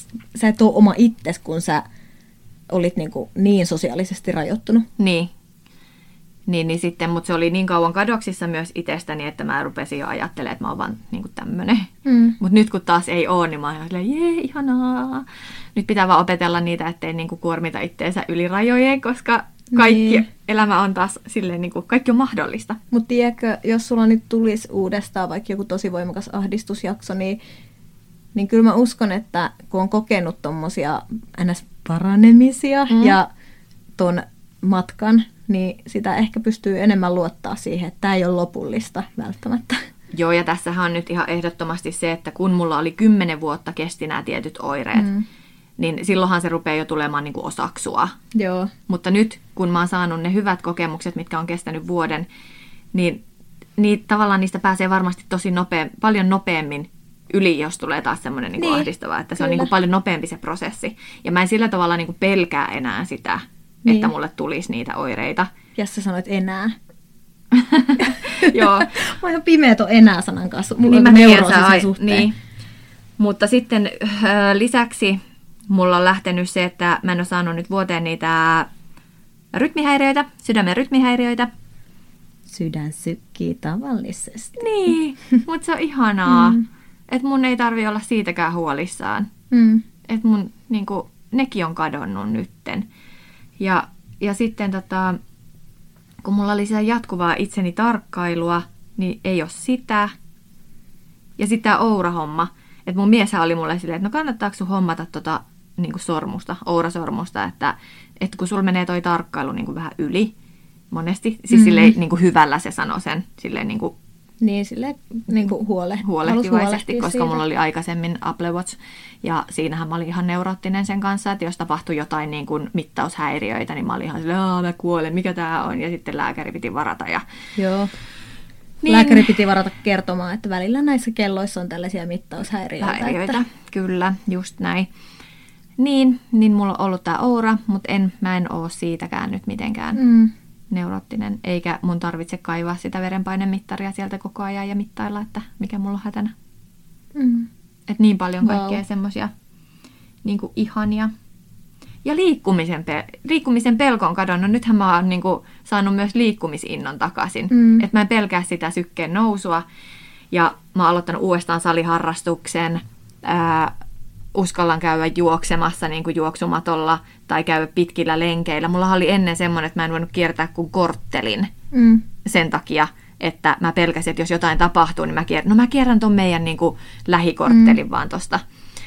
Speaker 2: sä et ole oma itses, kun sä olit niin, kuin niin sosiaalisesti rajoittunut.
Speaker 1: Niin. Niin, niin sitten, mutta se oli niin kauan kadoksissa myös itsestäni, että mä rupesin jo ajattelemaan, että mä oon vaan niin kuin tämmönen.
Speaker 2: Mm.
Speaker 1: Mutta nyt kun taas ei ole, niin mä oon silleen, jee, ihanaa. Nyt pitää vaan opetella niitä, ettei niin kuin kuormita itteensä yli rajojen, koska kaikki
Speaker 2: Niin.
Speaker 1: elämä on taas silleen, niin kuin, kaikki on mahdollista.
Speaker 2: Mutta tiedätkö, jos sulla nyt tulisi uudestaan vaikka joku tosi voimakas ahdistusjakso, niin, niin kyllä mä uskon, että kun on kokenut tommosia ns. Paranemisia
Speaker 1: Mm.
Speaker 2: ja ton matkan, niin sitä ehkä pystyy enemmän luottaa siihen, että tämä ei ole lopullista välttämättä.
Speaker 1: Joo, ja tässähän on nyt ihan ehdottomasti se, että kun mulla oli kymmenen vuotta kesti nämä tietyt oireet, mm. niin silloinhan se rupeaa jo tulemaan niin kuin osaksua.
Speaker 2: Joo.
Speaker 1: Mutta nyt, kun mä oon saanut ne hyvät kokemukset, mitkä on kestänyt vuoden, niin, niin tavallaan niistä pääsee varmasti tosi nopea, paljon nopeammin yli, jos tulee taas semmoinen niin kuin niin, ahdistava, että se kyllä. on niin kuin paljon nopeampi se prosessi. Ja mä en sillä tavalla niin kuin pelkää enää sitä, niin. että mulle tulisi niitä oireita.
Speaker 2: Ja sä sanoit enää.
Speaker 1: Joo.
Speaker 2: Mä oon ihan pimeä ton enää-sanan kanssa. Mulla
Speaker 1: niin
Speaker 2: on neuroosi sen suhteen.
Speaker 1: Niin. Mutta sitten äh, lisäksi mulla on lähtenyt se, että mä en ole saanut nyt vuoteen niitä rytmihäiriöitä, sydämen rytmihäiriöitä.
Speaker 2: Sydän sykkii tavallisesti.
Speaker 1: Niin, mutta se on ihanaa. Mm. Että mun ei tarvi olla siitäkään huolissaan.
Speaker 2: Mm.
Speaker 1: Että mun niinku, nekin on kadonnut nytten. Ja, ja sitten tota, kun mulla oli siellä jatkuvaa itseni tarkkailua, niin ei ole sitä. Ja sitten tämä Oura-homma. Että mun mieshän oli mulle silleen, että no kannattaako sun hommata tota niinku sormusta, Oura-sormusta, että, että kun sulla menee toi tarkkailu niinku vähän yli monesti. Siis mm-hmm. silleen niinku hyvällä se sanoi sen, silleen niinku
Speaker 2: Niin, silleen niin kuin huole,
Speaker 1: huolehtivaisesti, koska
Speaker 2: siitä.
Speaker 1: Mulla oli aikaisemmin Apple Watch, ja siinähän mä olin ihan neuroottinen sen kanssa, että jos tapahtui jotain niin kuin mittaushäiriöitä, niin mä olin ihan silleen, aah mä kuolen, mikä tää on, ja sitten lääkäri piti varata. Ja
Speaker 2: Joo,
Speaker 1: niin,
Speaker 2: lääkäri piti varata kertomaan, että välillä näissä kelloissa on tällaisia mittaushäiriöitä.
Speaker 1: Häiriöitä,
Speaker 2: että...
Speaker 1: kyllä, just näin. Niin, niin mulla on ollut tää Oura, mutta en, mä en oo siitäkään nyt mitenkään.
Speaker 2: Mm.
Speaker 1: neuroottinen, eikä mun tarvitse kaivaa sitä verenpainemittaria sieltä koko ajan ja mittailla, että mikä mulla on hätänä.
Speaker 2: Mm.
Speaker 1: Että niin paljon kaikkea
Speaker 2: wow.
Speaker 1: semmoisia niin kuin ihania. Ja liikkumisen, pe- liikkumisen pelko on kadonnut. Nythän mä oon niin kuin saanut myös liikkumisinnon takaisin. Mm. Että mä en pelkää sitä sykkeen nousua. Ja mä oon aloittanut uudestaan saliharrastuksen. Ää, uskallan käydä juoksemassa niin kuin juoksumatolla tai käydä pitkillä lenkeillä. Mulla oli ennen semmoinen, että mä en voinut kiertää kuin korttelin mm. sen takia, että mä pelkäsin, että jos jotain tapahtuu, niin mä kierrän, no mä kierrän ton meidän niin kuin lähikorttelin mm. vaan tosta.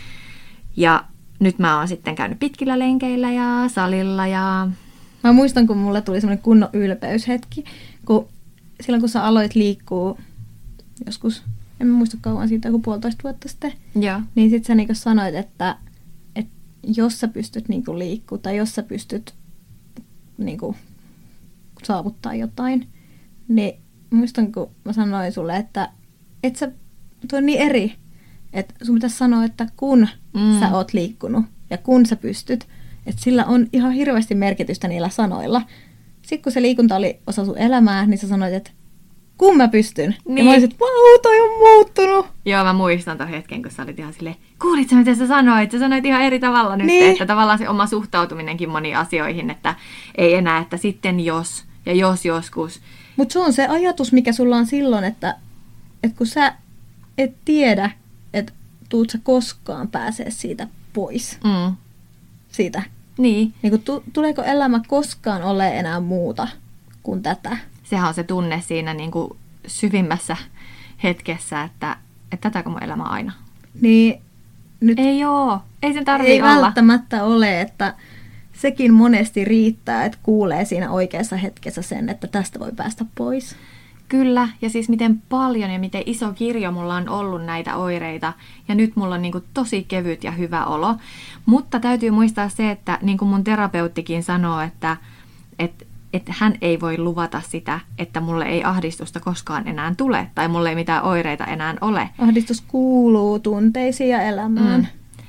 Speaker 1: Ja nyt mä oon sitten käynyt pitkillä lenkeillä ja salilla ja...
Speaker 2: Mä muistan, kun mulle tuli semmoinen kunnon ylpeyshetki, kun silloin kun sä aloit liikkua joskus, en mä muista kauan siitä, joku puolitoista vuotta sitten,
Speaker 1: ja.
Speaker 2: Niin sit sä niinku sanoit, että, että jos sä pystyt niinku liikkumaan tai jos sä pystyt niinku saavuttaa jotain, niin muistan, kun mä sanoin sulle, että et sä, tuo on niin eri, että sun pitäisi sanoa, että kun mm. sä oot liikkunut ja kun sä pystyt, että sillä on ihan hirveästi merkitystä niillä sanoilla. Sitten kun se liikunta oli osa sun elämää, niin sä sanoit, että kun mä pystyn. Niin. Ja mä olisin, että vau, toi on muuttunut.
Speaker 1: Joo, mä muistan ton hetken, kun sä olit ihan silleen, kuulitko mitä sä sanoit? Sä sanoit ihan eri tavalla nyt,
Speaker 2: niin.
Speaker 1: Että tavallaan se oma suhtautuminenkin moniin asioihin, että ei enää, että sitten jos ja jos joskus.
Speaker 2: Mutta se on se ajatus, mikä sulla on silloin, että, että kun sä et tiedä, että tuut sä koskaan pääsee siitä pois.
Speaker 1: Mm.
Speaker 2: Siitä.
Speaker 1: Niin.
Speaker 2: Niin kun tu- tuleeko elämä koskaan ole enää muuta kuin tätä?
Speaker 1: Sehän on se tunne siinä niin kuin syvimmässä hetkessä, että, että tätäkö mun elämä aina.
Speaker 2: Niin, nyt
Speaker 1: ei oo. Ei sen tarvitse
Speaker 2: ei
Speaker 1: olla.
Speaker 2: Ei välttämättä ole, että sekin monesti riittää, että kuulee siinä oikeassa hetkessä sen, että tästä voi päästä pois.
Speaker 1: Kyllä, ja siis miten paljon ja miten iso kirjo mulla on ollut näitä oireita, ja nyt mulla on niin kuin tosi kevyt ja hyvä olo. Mutta täytyy muistaa se, että niin kuin mun terapeuttikin sanoo, että, että, että hän ei voi luvata sitä, että mulle ei ahdistusta koskaan enää tule, tai mulle ei mitään oireita enää ole.
Speaker 2: Ahdistus kuuluu tunteisiin ja elämään. Mm.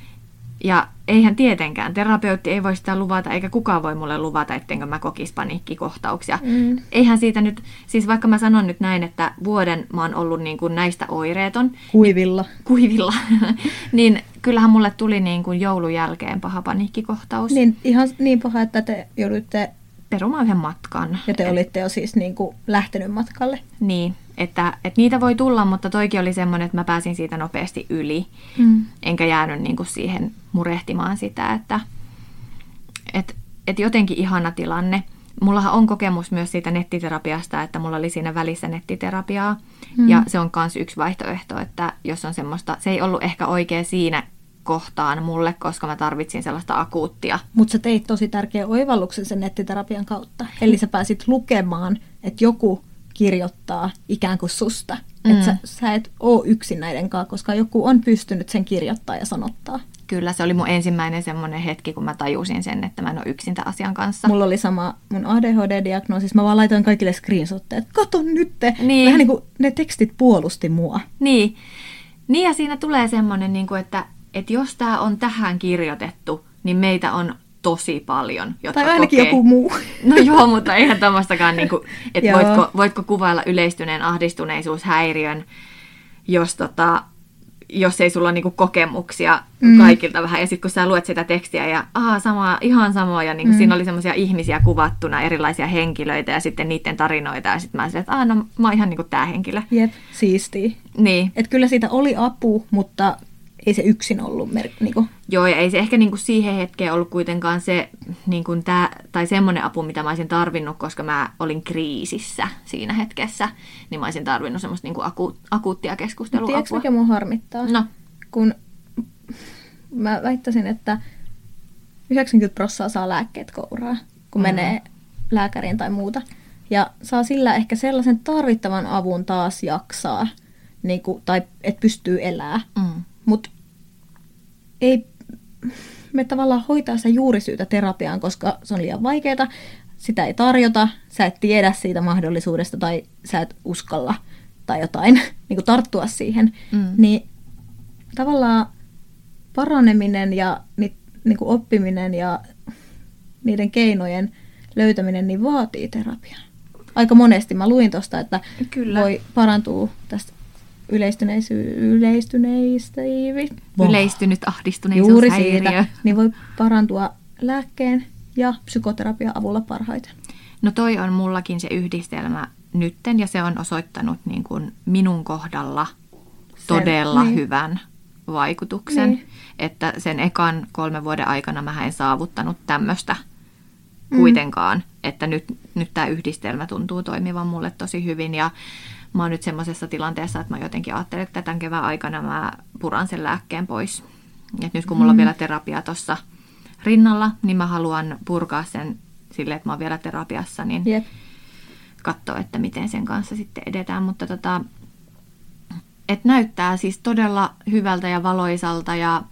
Speaker 1: Ja eihän tietenkään, terapeutti ei voi sitä luvata, eikä kukaan voi mulle luvata, ettenkö mä kokisi paniikkikohtauksia. Mm. Eihän siitä nyt, siis vaikka mä sanon nyt näin, että vuoden mä oon ollut niin kuin näistä oireeton.
Speaker 2: Kuivilla.
Speaker 1: Kuivilla. Niin kyllähän mulle tuli niin kuin joulun jälkeen paha paniikkikohtaus.
Speaker 2: Niin ihan niin paha, että te jouduitte
Speaker 1: perumaan yhden matkan.
Speaker 2: Ja te olitte jo siis niin kuin lähtenyt matkalle.
Speaker 1: Niin, että, että niitä voi tulla, mutta toikin oli semmoinen, että mä pääsin siitä nopeasti yli. Mm. Enkä jäänyt niin kuin siihen murehtimaan sitä, että et, et jotenkin ihana tilanne. Mullahan on kokemus myös siitä nettiterapiasta, että mulla oli siinä välissä nettiterapiaa. Mm. Ja se on myös yksi vaihtoehto, että jos on semmoista, se ei ollut ehkä oikea siinä kohtaan mulle, koska mä tarvitsin sellaista akuuttia.
Speaker 2: Mutta sä teit tosi tärkeän oivalluksen sen nettiterapian kautta. Eli sä pääsit lukemaan, että joku kirjoittaa ikään kuin susta. Mm. Että sä, sä et ole yksin näiden kanssa, koska joku on pystynyt sen kirjoittaa ja sanottaa.
Speaker 1: Kyllä, se oli mun ensimmäinen semmoinen hetki, kun mä tajusin sen, että mä en ole yksin tämän asian kanssa.
Speaker 2: Mulla oli sama mun A D H D-diagnoosis. Mä vaan laitoin kaikille screenshotteja, että kato nyt te.
Speaker 1: Niin.
Speaker 2: Vähän niin kuin ne tekstit puolusti mua.
Speaker 1: Niin. Niin ja siinä tulee semmoinen, niin kuin, että, että jos tämä on tähän kirjoitettu, niin meitä on tosi paljon, jotka
Speaker 2: tai ainakin
Speaker 1: kokee.
Speaker 2: Joku muu.
Speaker 1: No joo, mutta eihän tämmöistäkään, niin kuin, että voitko, voitko kuvailla yleistyneen ahdistuneisuushäiriön, jos, tota, jos ei sulla ole niin kuin kokemuksia mm. kaikilta vähän. Ja sitten kun sä luet sitä tekstiä ja aha, sama, ihan samoja, ja niin kuin mm. siinä oli semmoisia ihmisiä kuvattuna, erilaisia henkilöitä ja sitten niiden tarinoita. Ja sitten mä sanoin, että no mä oon ihan niin kuin tää henkilö.
Speaker 2: Jep, siistiä.
Speaker 1: Niin.
Speaker 2: Että kyllä siitä oli apu, mutta ei se yksin ollut. Mer- niinku.
Speaker 1: Joo, ja ei se ehkä niinku siihen hetkeen ollut kuitenkaan se, niinku tää, tai semmoinen apu, mitä mä olisin tarvinnut, koska mä olin kriisissä siinä hetkessä, niin mä olisin tarvinnut semmoista niinku aku- akuuttia keskustelua.
Speaker 2: Tiedätkö, mikä mun harmittaa?
Speaker 1: No.
Speaker 2: Kun mä väittäisin, että yhdeksänkymmentä prosenttia saa lääkkeet kouraa, kun mm. menee lääkäriin tai muuta. Ja saa sillä ehkä sellaisen tarvittavan avun taas jaksaa, niinku, tai että pystyy elämään. Mm. Mutta ei me tavallaan hoitaa sitä juurisyytä terapiaan, koska se on liian vaikeaa. Sitä ei tarjota, sä et tiedä siitä mahdollisuudesta tai sä et uskalla tai jotain niin kuin tarttua siihen. Mm. Niin tavallaan paraneminen ja niin kuin oppiminen ja niiden keinojen löytäminen niin vaatii terapiaa. Aika monesti mä luin tuosta, että Kyllä. voi parantua tästä yleistyneistä
Speaker 1: Yleistynyt ahdistuneisuushäiriö.
Speaker 2: Juuri siitä, niin voi parantua lääkkeen ja psykoterapian avulla parhaiten.
Speaker 1: No toi on mullakin se yhdistelmä nytten, ja se on osoittanut niin kuin minun kohdalla todella niin. hyvän vaikutuksen. Niin. Että sen ekan kolmen vuoden aikana mä en saavuttanut tämmöistä mm. kuitenkaan. Että nyt, nyt tämä yhdistelmä tuntuu toimivan mulle tosi hyvin, ja mä oon nyt semmoisessa tilanteessa, että mä jotenkin ajattelen, että tämän kevään aikana mä puran sen lääkkeen pois. Et nyt kun mulla on vielä terapia tuossa rinnalla, niin mä haluan purkaa sen silleen, että mä oon vielä terapiassa, niin yep. katsoa, että miten sen kanssa sitten edetään. Mutta tota, et näyttää siis todella hyvältä ja valoisalta ja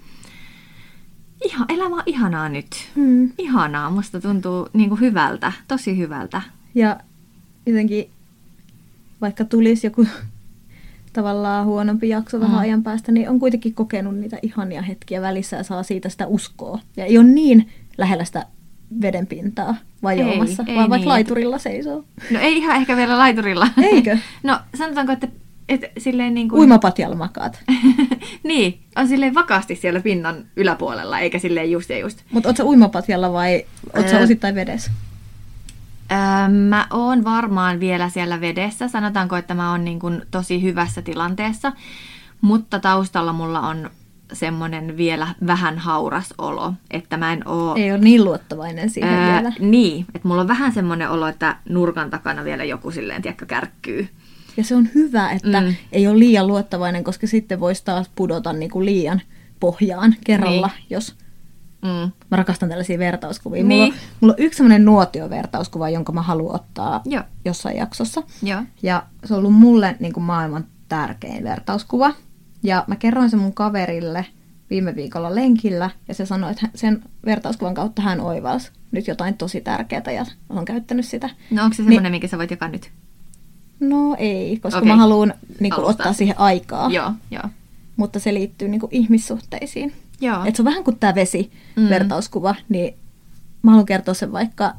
Speaker 1: ihan, elämä on ihanaa nyt. Hmm. Ihanaa, musta tuntuu niin kuin hyvältä, tosi hyvältä.
Speaker 2: Ja jotenkin vaikka tulisi joku tavallaan huonompi jakso vähän mm. ajan päästä, niin on kuitenkin kokenut niitä ihania hetkiä välissä ja saa siitä sitä uskoa. Ja ei ole niin lähellä sitä vedenpintaa vajoamassa, ei, vaan ei vaikka niin. laiturilla seisoo.
Speaker 1: No ei ihan ehkä vielä laiturilla.
Speaker 2: Eikö?
Speaker 1: No sanotaanko, että, että silleen niin kuin
Speaker 2: uimapatjalla makaat.
Speaker 1: Niin, on silleen vakaasti siellä pinnan yläpuolella, eikä silleen just ja just.
Speaker 2: Mutta oot sä uimapatjalla vai oot sä öö, osittain vedessä?
Speaker 1: Öö, mä oon varmaan vielä siellä vedessä. Sanotaanko, että mä oon niin kuin tosi hyvässä tilanteessa, mutta taustalla mulla on semmoinen vielä vähän hauras olo, että mä en oo
Speaker 2: Ei ole niin luottavainen siihen öö, vielä.
Speaker 1: Niin, että mulla on vähän semmoinen olo, että nurkan takana vielä joku silleen, tiedätkö, kärkkyy.
Speaker 2: Ja se on hyvä, että mm. ei ole liian luottavainen, koska sitten voisi taas pudota niin kuin liian pohjaan kerralla, niin. jos mm. mä rakastan tällaisia vertauskuvia. Niin. Mulla, on, mulla on yksi semmoinen nuotiovertauskuva, jonka mä haluan ottaa Joo. jossain jaksossa. Joo. Ja se on ollut mulle niin kuin maailman tärkein vertauskuva. Ja mä kerroin sen mun kaverille viime viikolla lenkillä, ja se sanoi, että sen vertauskuvan kautta hän oivalsi nyt jotain tosi tärkeää, ja on käyttänyt sitä.
Speaker 1: No onko se semmoinen, niin, minkä sä voit jakaa nyt?
Speaker 2: No ei, koska okay. mä haluan niin kuin, ottaa siihen aikaa.
Speaker 1: Joo, joo.
Speaker 2: Mutta se liittyy niin kuin, ihmissuhteisiin. Joo. Et se on vähän kuin tämä vesi-vertauskuva, mm. niin mä haluan kertoa sen vaikka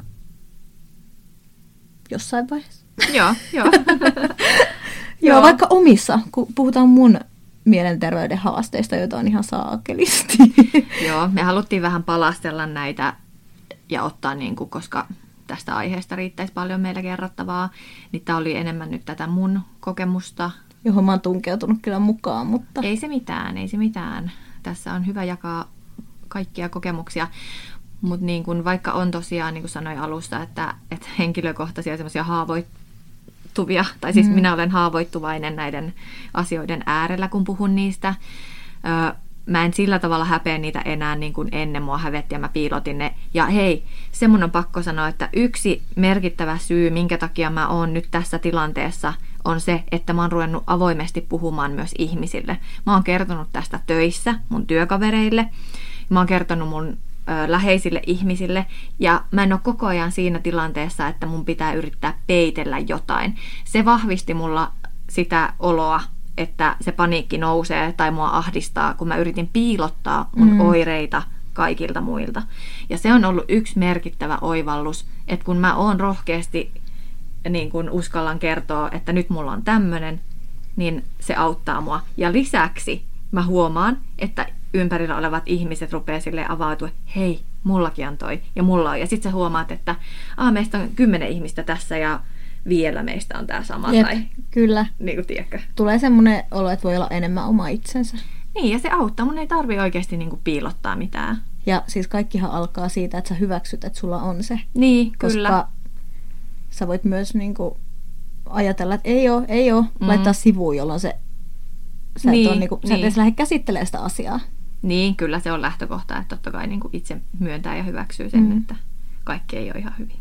Speaker 2: jossain vaiheessa.
Speaker 1: Joo, joo.
Speaker 2: Joo, vaikka omissa, kun puhutaan mun mielenterveyden haasteista, joita on ihan saakelisti.
Speaker 1: Joo, me haluttiin vähän palastella näitä ja ottaa, niin kuin, koska tästä aiheesta riittäisi paljon meillä kerrottavaa, niin tämä oli enemmän nyt tätä mun kokemusta.
Speaker 2: Johon mä oon tunkeutunut kyllä mukaan, mutta
Speaker 1: ei se mitään, ei se mitään. Tässä on hyvä jakaa kaikkia kokemuksia, mutta niin kuin vaikka on tosiaan, niin kuin sanoin alusta, että, että henkilökohtaisia semmoisia haavoittuvia, tai siis mm. minä olen haavoittuvainen näiden asioiden äärellä, kun puhun niistä, mä en sillä tavalla häpeä niitä enää niin kuin ennen mua hävetti ja mä piilotin ne. Ja hei, se mun on pakko sanoa, että yksi merkittävä syy, minkä takia mä oon nyt tässä tilanteessa, on se, että mä oon ruvennut avoimesti puhumaan myös ihmisille. Mä oon kertonut tästä töissä mun työkavereille. Mä oon kertonut mun ö, läheisille ihmisille. Ja mä en ole koko ajan siinä tilanteessa, että mun pitää yrittää peitellä jotain. Se vahvisti mulla sitä oloa, että se paniikki nousee tai mua ahdistaa, kun mä yritin piilottaa mun mm. oireita kaikilta muilta. Ja se on ollut yksi merkittävä oivallus, että kun mä oon rohkeasti niin kun uskallan kertoa, että nyt mulla on tämmönen, niin se auttaa mua. Ja lisäksi mä huomaan, että ympärillä olevat ihmiset rupeaa silleen avautua, hei, mullakin on toi ja mulla on. Ja sit sä huomaat, että Aa, meistä on kymmenen ihmistä tässä ja vielä meistä on tää sama.
Speaker 2: Jep,
Speaker 1: tai,
Speaker 2: kyllä.
Speaker 1: Niin kuin tiedätkö.
Speaker 2: Tulee semmoinen olo, että voi olla enemmän oma itsensä.
Speaker 1: Niin, ja se auttaa. Mun ei tarvi oikeasti niin kuin piilottaa mitään.
Speaker 2: Ja siis kaikkihan alkaa siitä, että sä hyväksyt, että sulla on se.
Speaker 1: Niin,
Speaker 2: koska
Speaker 1: kyllä.
Speaker 2: Sä voit myös niin kuin ajatella, että ei oo, ei oo, mm. laittaa sivuun, jolloin se, sä,
Speaker 1: niin,
Speaker 2: et ole, niin kuin, sä
Speaker 1: niin.
Speaker 2: et edes lähde käsittelemään sitä asiaa.
Speaker 1: Niin, kyllä se on lähtökohta, että totta kai niin kuin itse myöntää ja hyväksyy sen, mm. että kaikki ei ole ihan hyvin.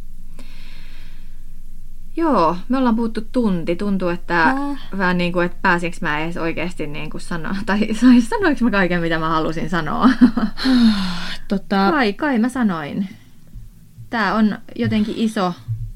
Speaker 1: Joo, me ollaan puhuttu tunti. Tuntuu, että äh. vähän niin kuin, että pääsinkö mä edes oikeasti niin kuin sanoa, tai sanoinko mä kaiken, mitä mä halusin sanoa?
Speaker 2: tota...
Speaker 1: Kai, kai mä sanoin. Tää on jotenkin iso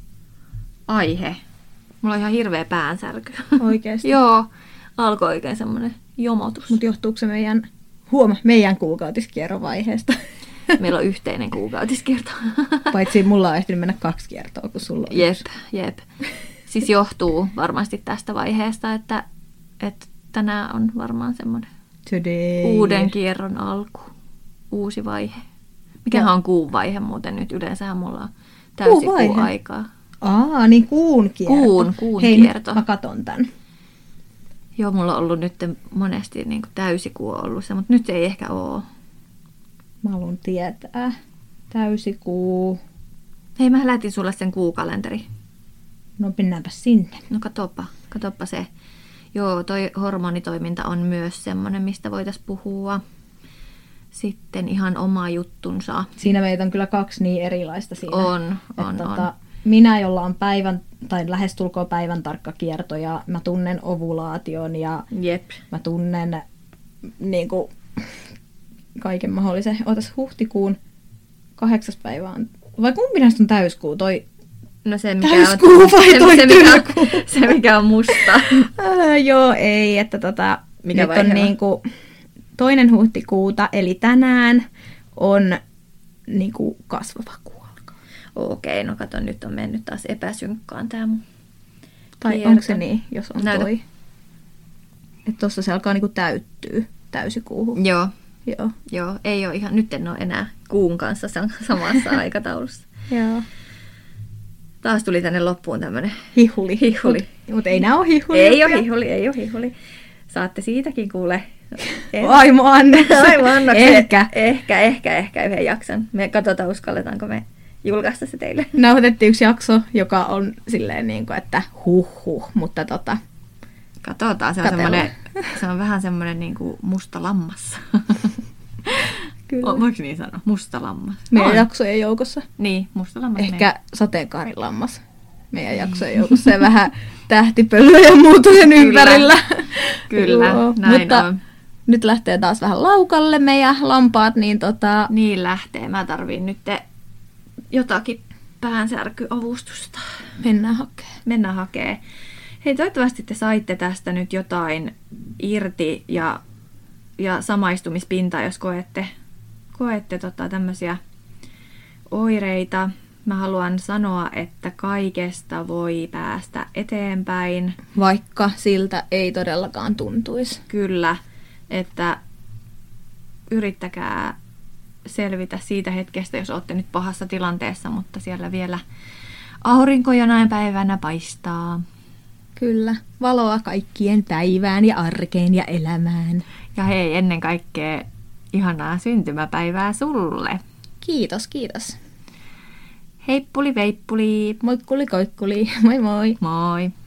Speaker 1: aihe. Mulla on ihan hirveä päänsärky.
Speaker 2: Oikeesti?
Speaker 1: Joo, alkoi oikein semmoinen jomotus.
Speaker 2: Mutta johtuuko se meidän, huoma, meidän kuukautiskierron vaiheesta?
Speaker 1: Meillä on yhteinen kuukautiskierto.
Speaker 2: Paitsi mulla on ehtinyt mennä kaksi kiertoa, kun sulla on
Speaker 1: Jep,
Speaker 2: yksi.
Speaker 1: jep. Siis johtuu varmasti tästä vaiheesta, että, että tänään on varmaan semmoinen
Speaker 2: Today.
Speaker 1: uuden kierron alku. Uusi vaihe. Mikähän on kuun vaihe muuten nyt? Yleensähän mulla on täysi kuu aikaa.
Speaker 2: Aa, niin kuun kierto.
Speaker 1: Kuun, kuun
Speaker 2: Hei,
Speaker 1: kierto.
Speaker 2: Hei, mä katon tän.
Speaker 1: Joo, mulla on ollut nyt monesti niin kuin täysikuu ollut se, mutta nyt ei ehkä ole.
Speaker 2: Mä haluan tietää. Täysikuu.
Speaker 1: Hei, mä lähetin sulle sen kuukalenteri.
Speaker 2: No mennäänpä sinne.
Speaker 1: No katoppa, katoppa se. Joo, toi hormonitoiminta on myös semmoinen, mistä voitaisiin puhua. Sitten ihan oma juttunsa.
Speaker 2: Siinä meitä on kyllä kaksi niin erilaista siinä.
Speaker 1: On, on, on.
Speaker 2: Tota, minä, jolla on päivän, tai lähestulkoon päivän tarkka kierto, ja mä tunnen ovulaation, ja
Speaker 1: Jep.
Speaker 2: mä tunnen niin kuin, kaiken mahdollisen. Ootas, huhtikuun kahdeksas päivä on, vai kumpi näistä on täyskuu? Toi
Speaker 1: no se, mikä
Speaker 2: täyskuu
Speaker 1: on,
Speaker 2: vai
Speaker 1: se,
Speaker 2: toi
Speaker 1: se,
Speaker 2: työkuu?
Speaker 1: mikä, se, mikä on musta.
Speaker 2: Äh, joo, ei, että tota,
Speaker 1: mikä
Speaker 2: nyt on niin kuin, toinen huhtikuuta, eli tänään on niin kuin kasvava kuu alkaa.
Speaker 1: Okei, no kato, nyt on mennyt taas epäsynkkaan tää mun
Speaker 2: Tai
Speaker 1: kierto.
Speaker 2: onko se niin, jos on
Speaker 1: Näytä.
Speaker 2: toi? Että tossa se alkaa niinku täyttyä täysikuuhun.
Speaker 1: Joo,
Speaker 2: Joo.
Speaker 1: joo, ei ole ihan, nyt en ole enää kuun kanssa samassa aikataulussa.
Speaker 2: Joo.
Speaker 1: Taas tuli tänne loppuun tämmönen
Speaker 2: Hihuli.
Speaker 1: hihuli.
Speaker 2: Mutta mut ei nää ole hihuli.
Speaker 1: Ei ole hihuli, ei ole hihuli. Saatte siitäkin kuule.
Speaker 2: Vaimo Anneksen.
Speaker 1: Vaimo Anneksen.
Speaker 2: Ehkä.
Speaker 1: Ehkä, ehkä, ehkä yhden jakson. Me katsotaan, uskalletaanko me julkaista se teille.
Speaker 2: Nauhoitettiin yksi jakso, joka on silleen niin kuin, että huh huh, mutta tota...
Speaker 1: Katsotaan, se on, semmoinen, se on vähän semmoinen niin kuin musta lammas.
Speaker 2: Kyllä.
Speaker 1: O, voiko niin sanoa? Musta lammas.
Speaker 2: Meidän
Speaker 1: on.
Speaker 2: jaksojen joukossa.
Speaker 1: Niin, musta lammas.
Speaker 2: Ehkä sateenkaarilammas. Meidän jaksojen joukossa ja vähän tähtipölyä ja muuta sen ympärillä.
Speaker 1: Kyllä,
Speaker 2: Joo,
Speaker 1: näin
Speaker 2: mutta
Speaker 1: on.
Speaker 2: Nyt lähtee taas vähän laukalle meidän lampaat, niin tota...
Speaker 1: Niin lähtee. Mä tarviin nyt jotakin päänsärkyavustusta.
Speaker 2: Mennään hakee.
Speaker 1: Mennään hakee. Hei, toivottavasti te saitte tästä nyt jotain irti ja, ja samaistumispintaa, jos koette, koette tota, tämmöisiä oireita. Mä haluan sanoa, että kaikesta voi päästä eteenpäin.
Speaker 2: Vaikka siltä ei todellakaan tuntuisi.
Speaker 1: Kyllä, että yrittäkää selvitä siitä hetkestä, jos olette nyt pahassa tilanteessa, mutta siellä vielä aurinko jonain päivänä paistaa.
Speaker 2: Kyllä, valoa kaikkien päivään ja arkeen ja elämään.
Speaker 1: Ja hei, ennen kaikkea ihanaa syntymäpäivää sulle.
Speaker 2: Kiitos, kiitos.
Speaker 1: Heippuli veippuli.
Speaker 2: Moikkuli koikkuli, moi moi.
Speaker 1: Moi.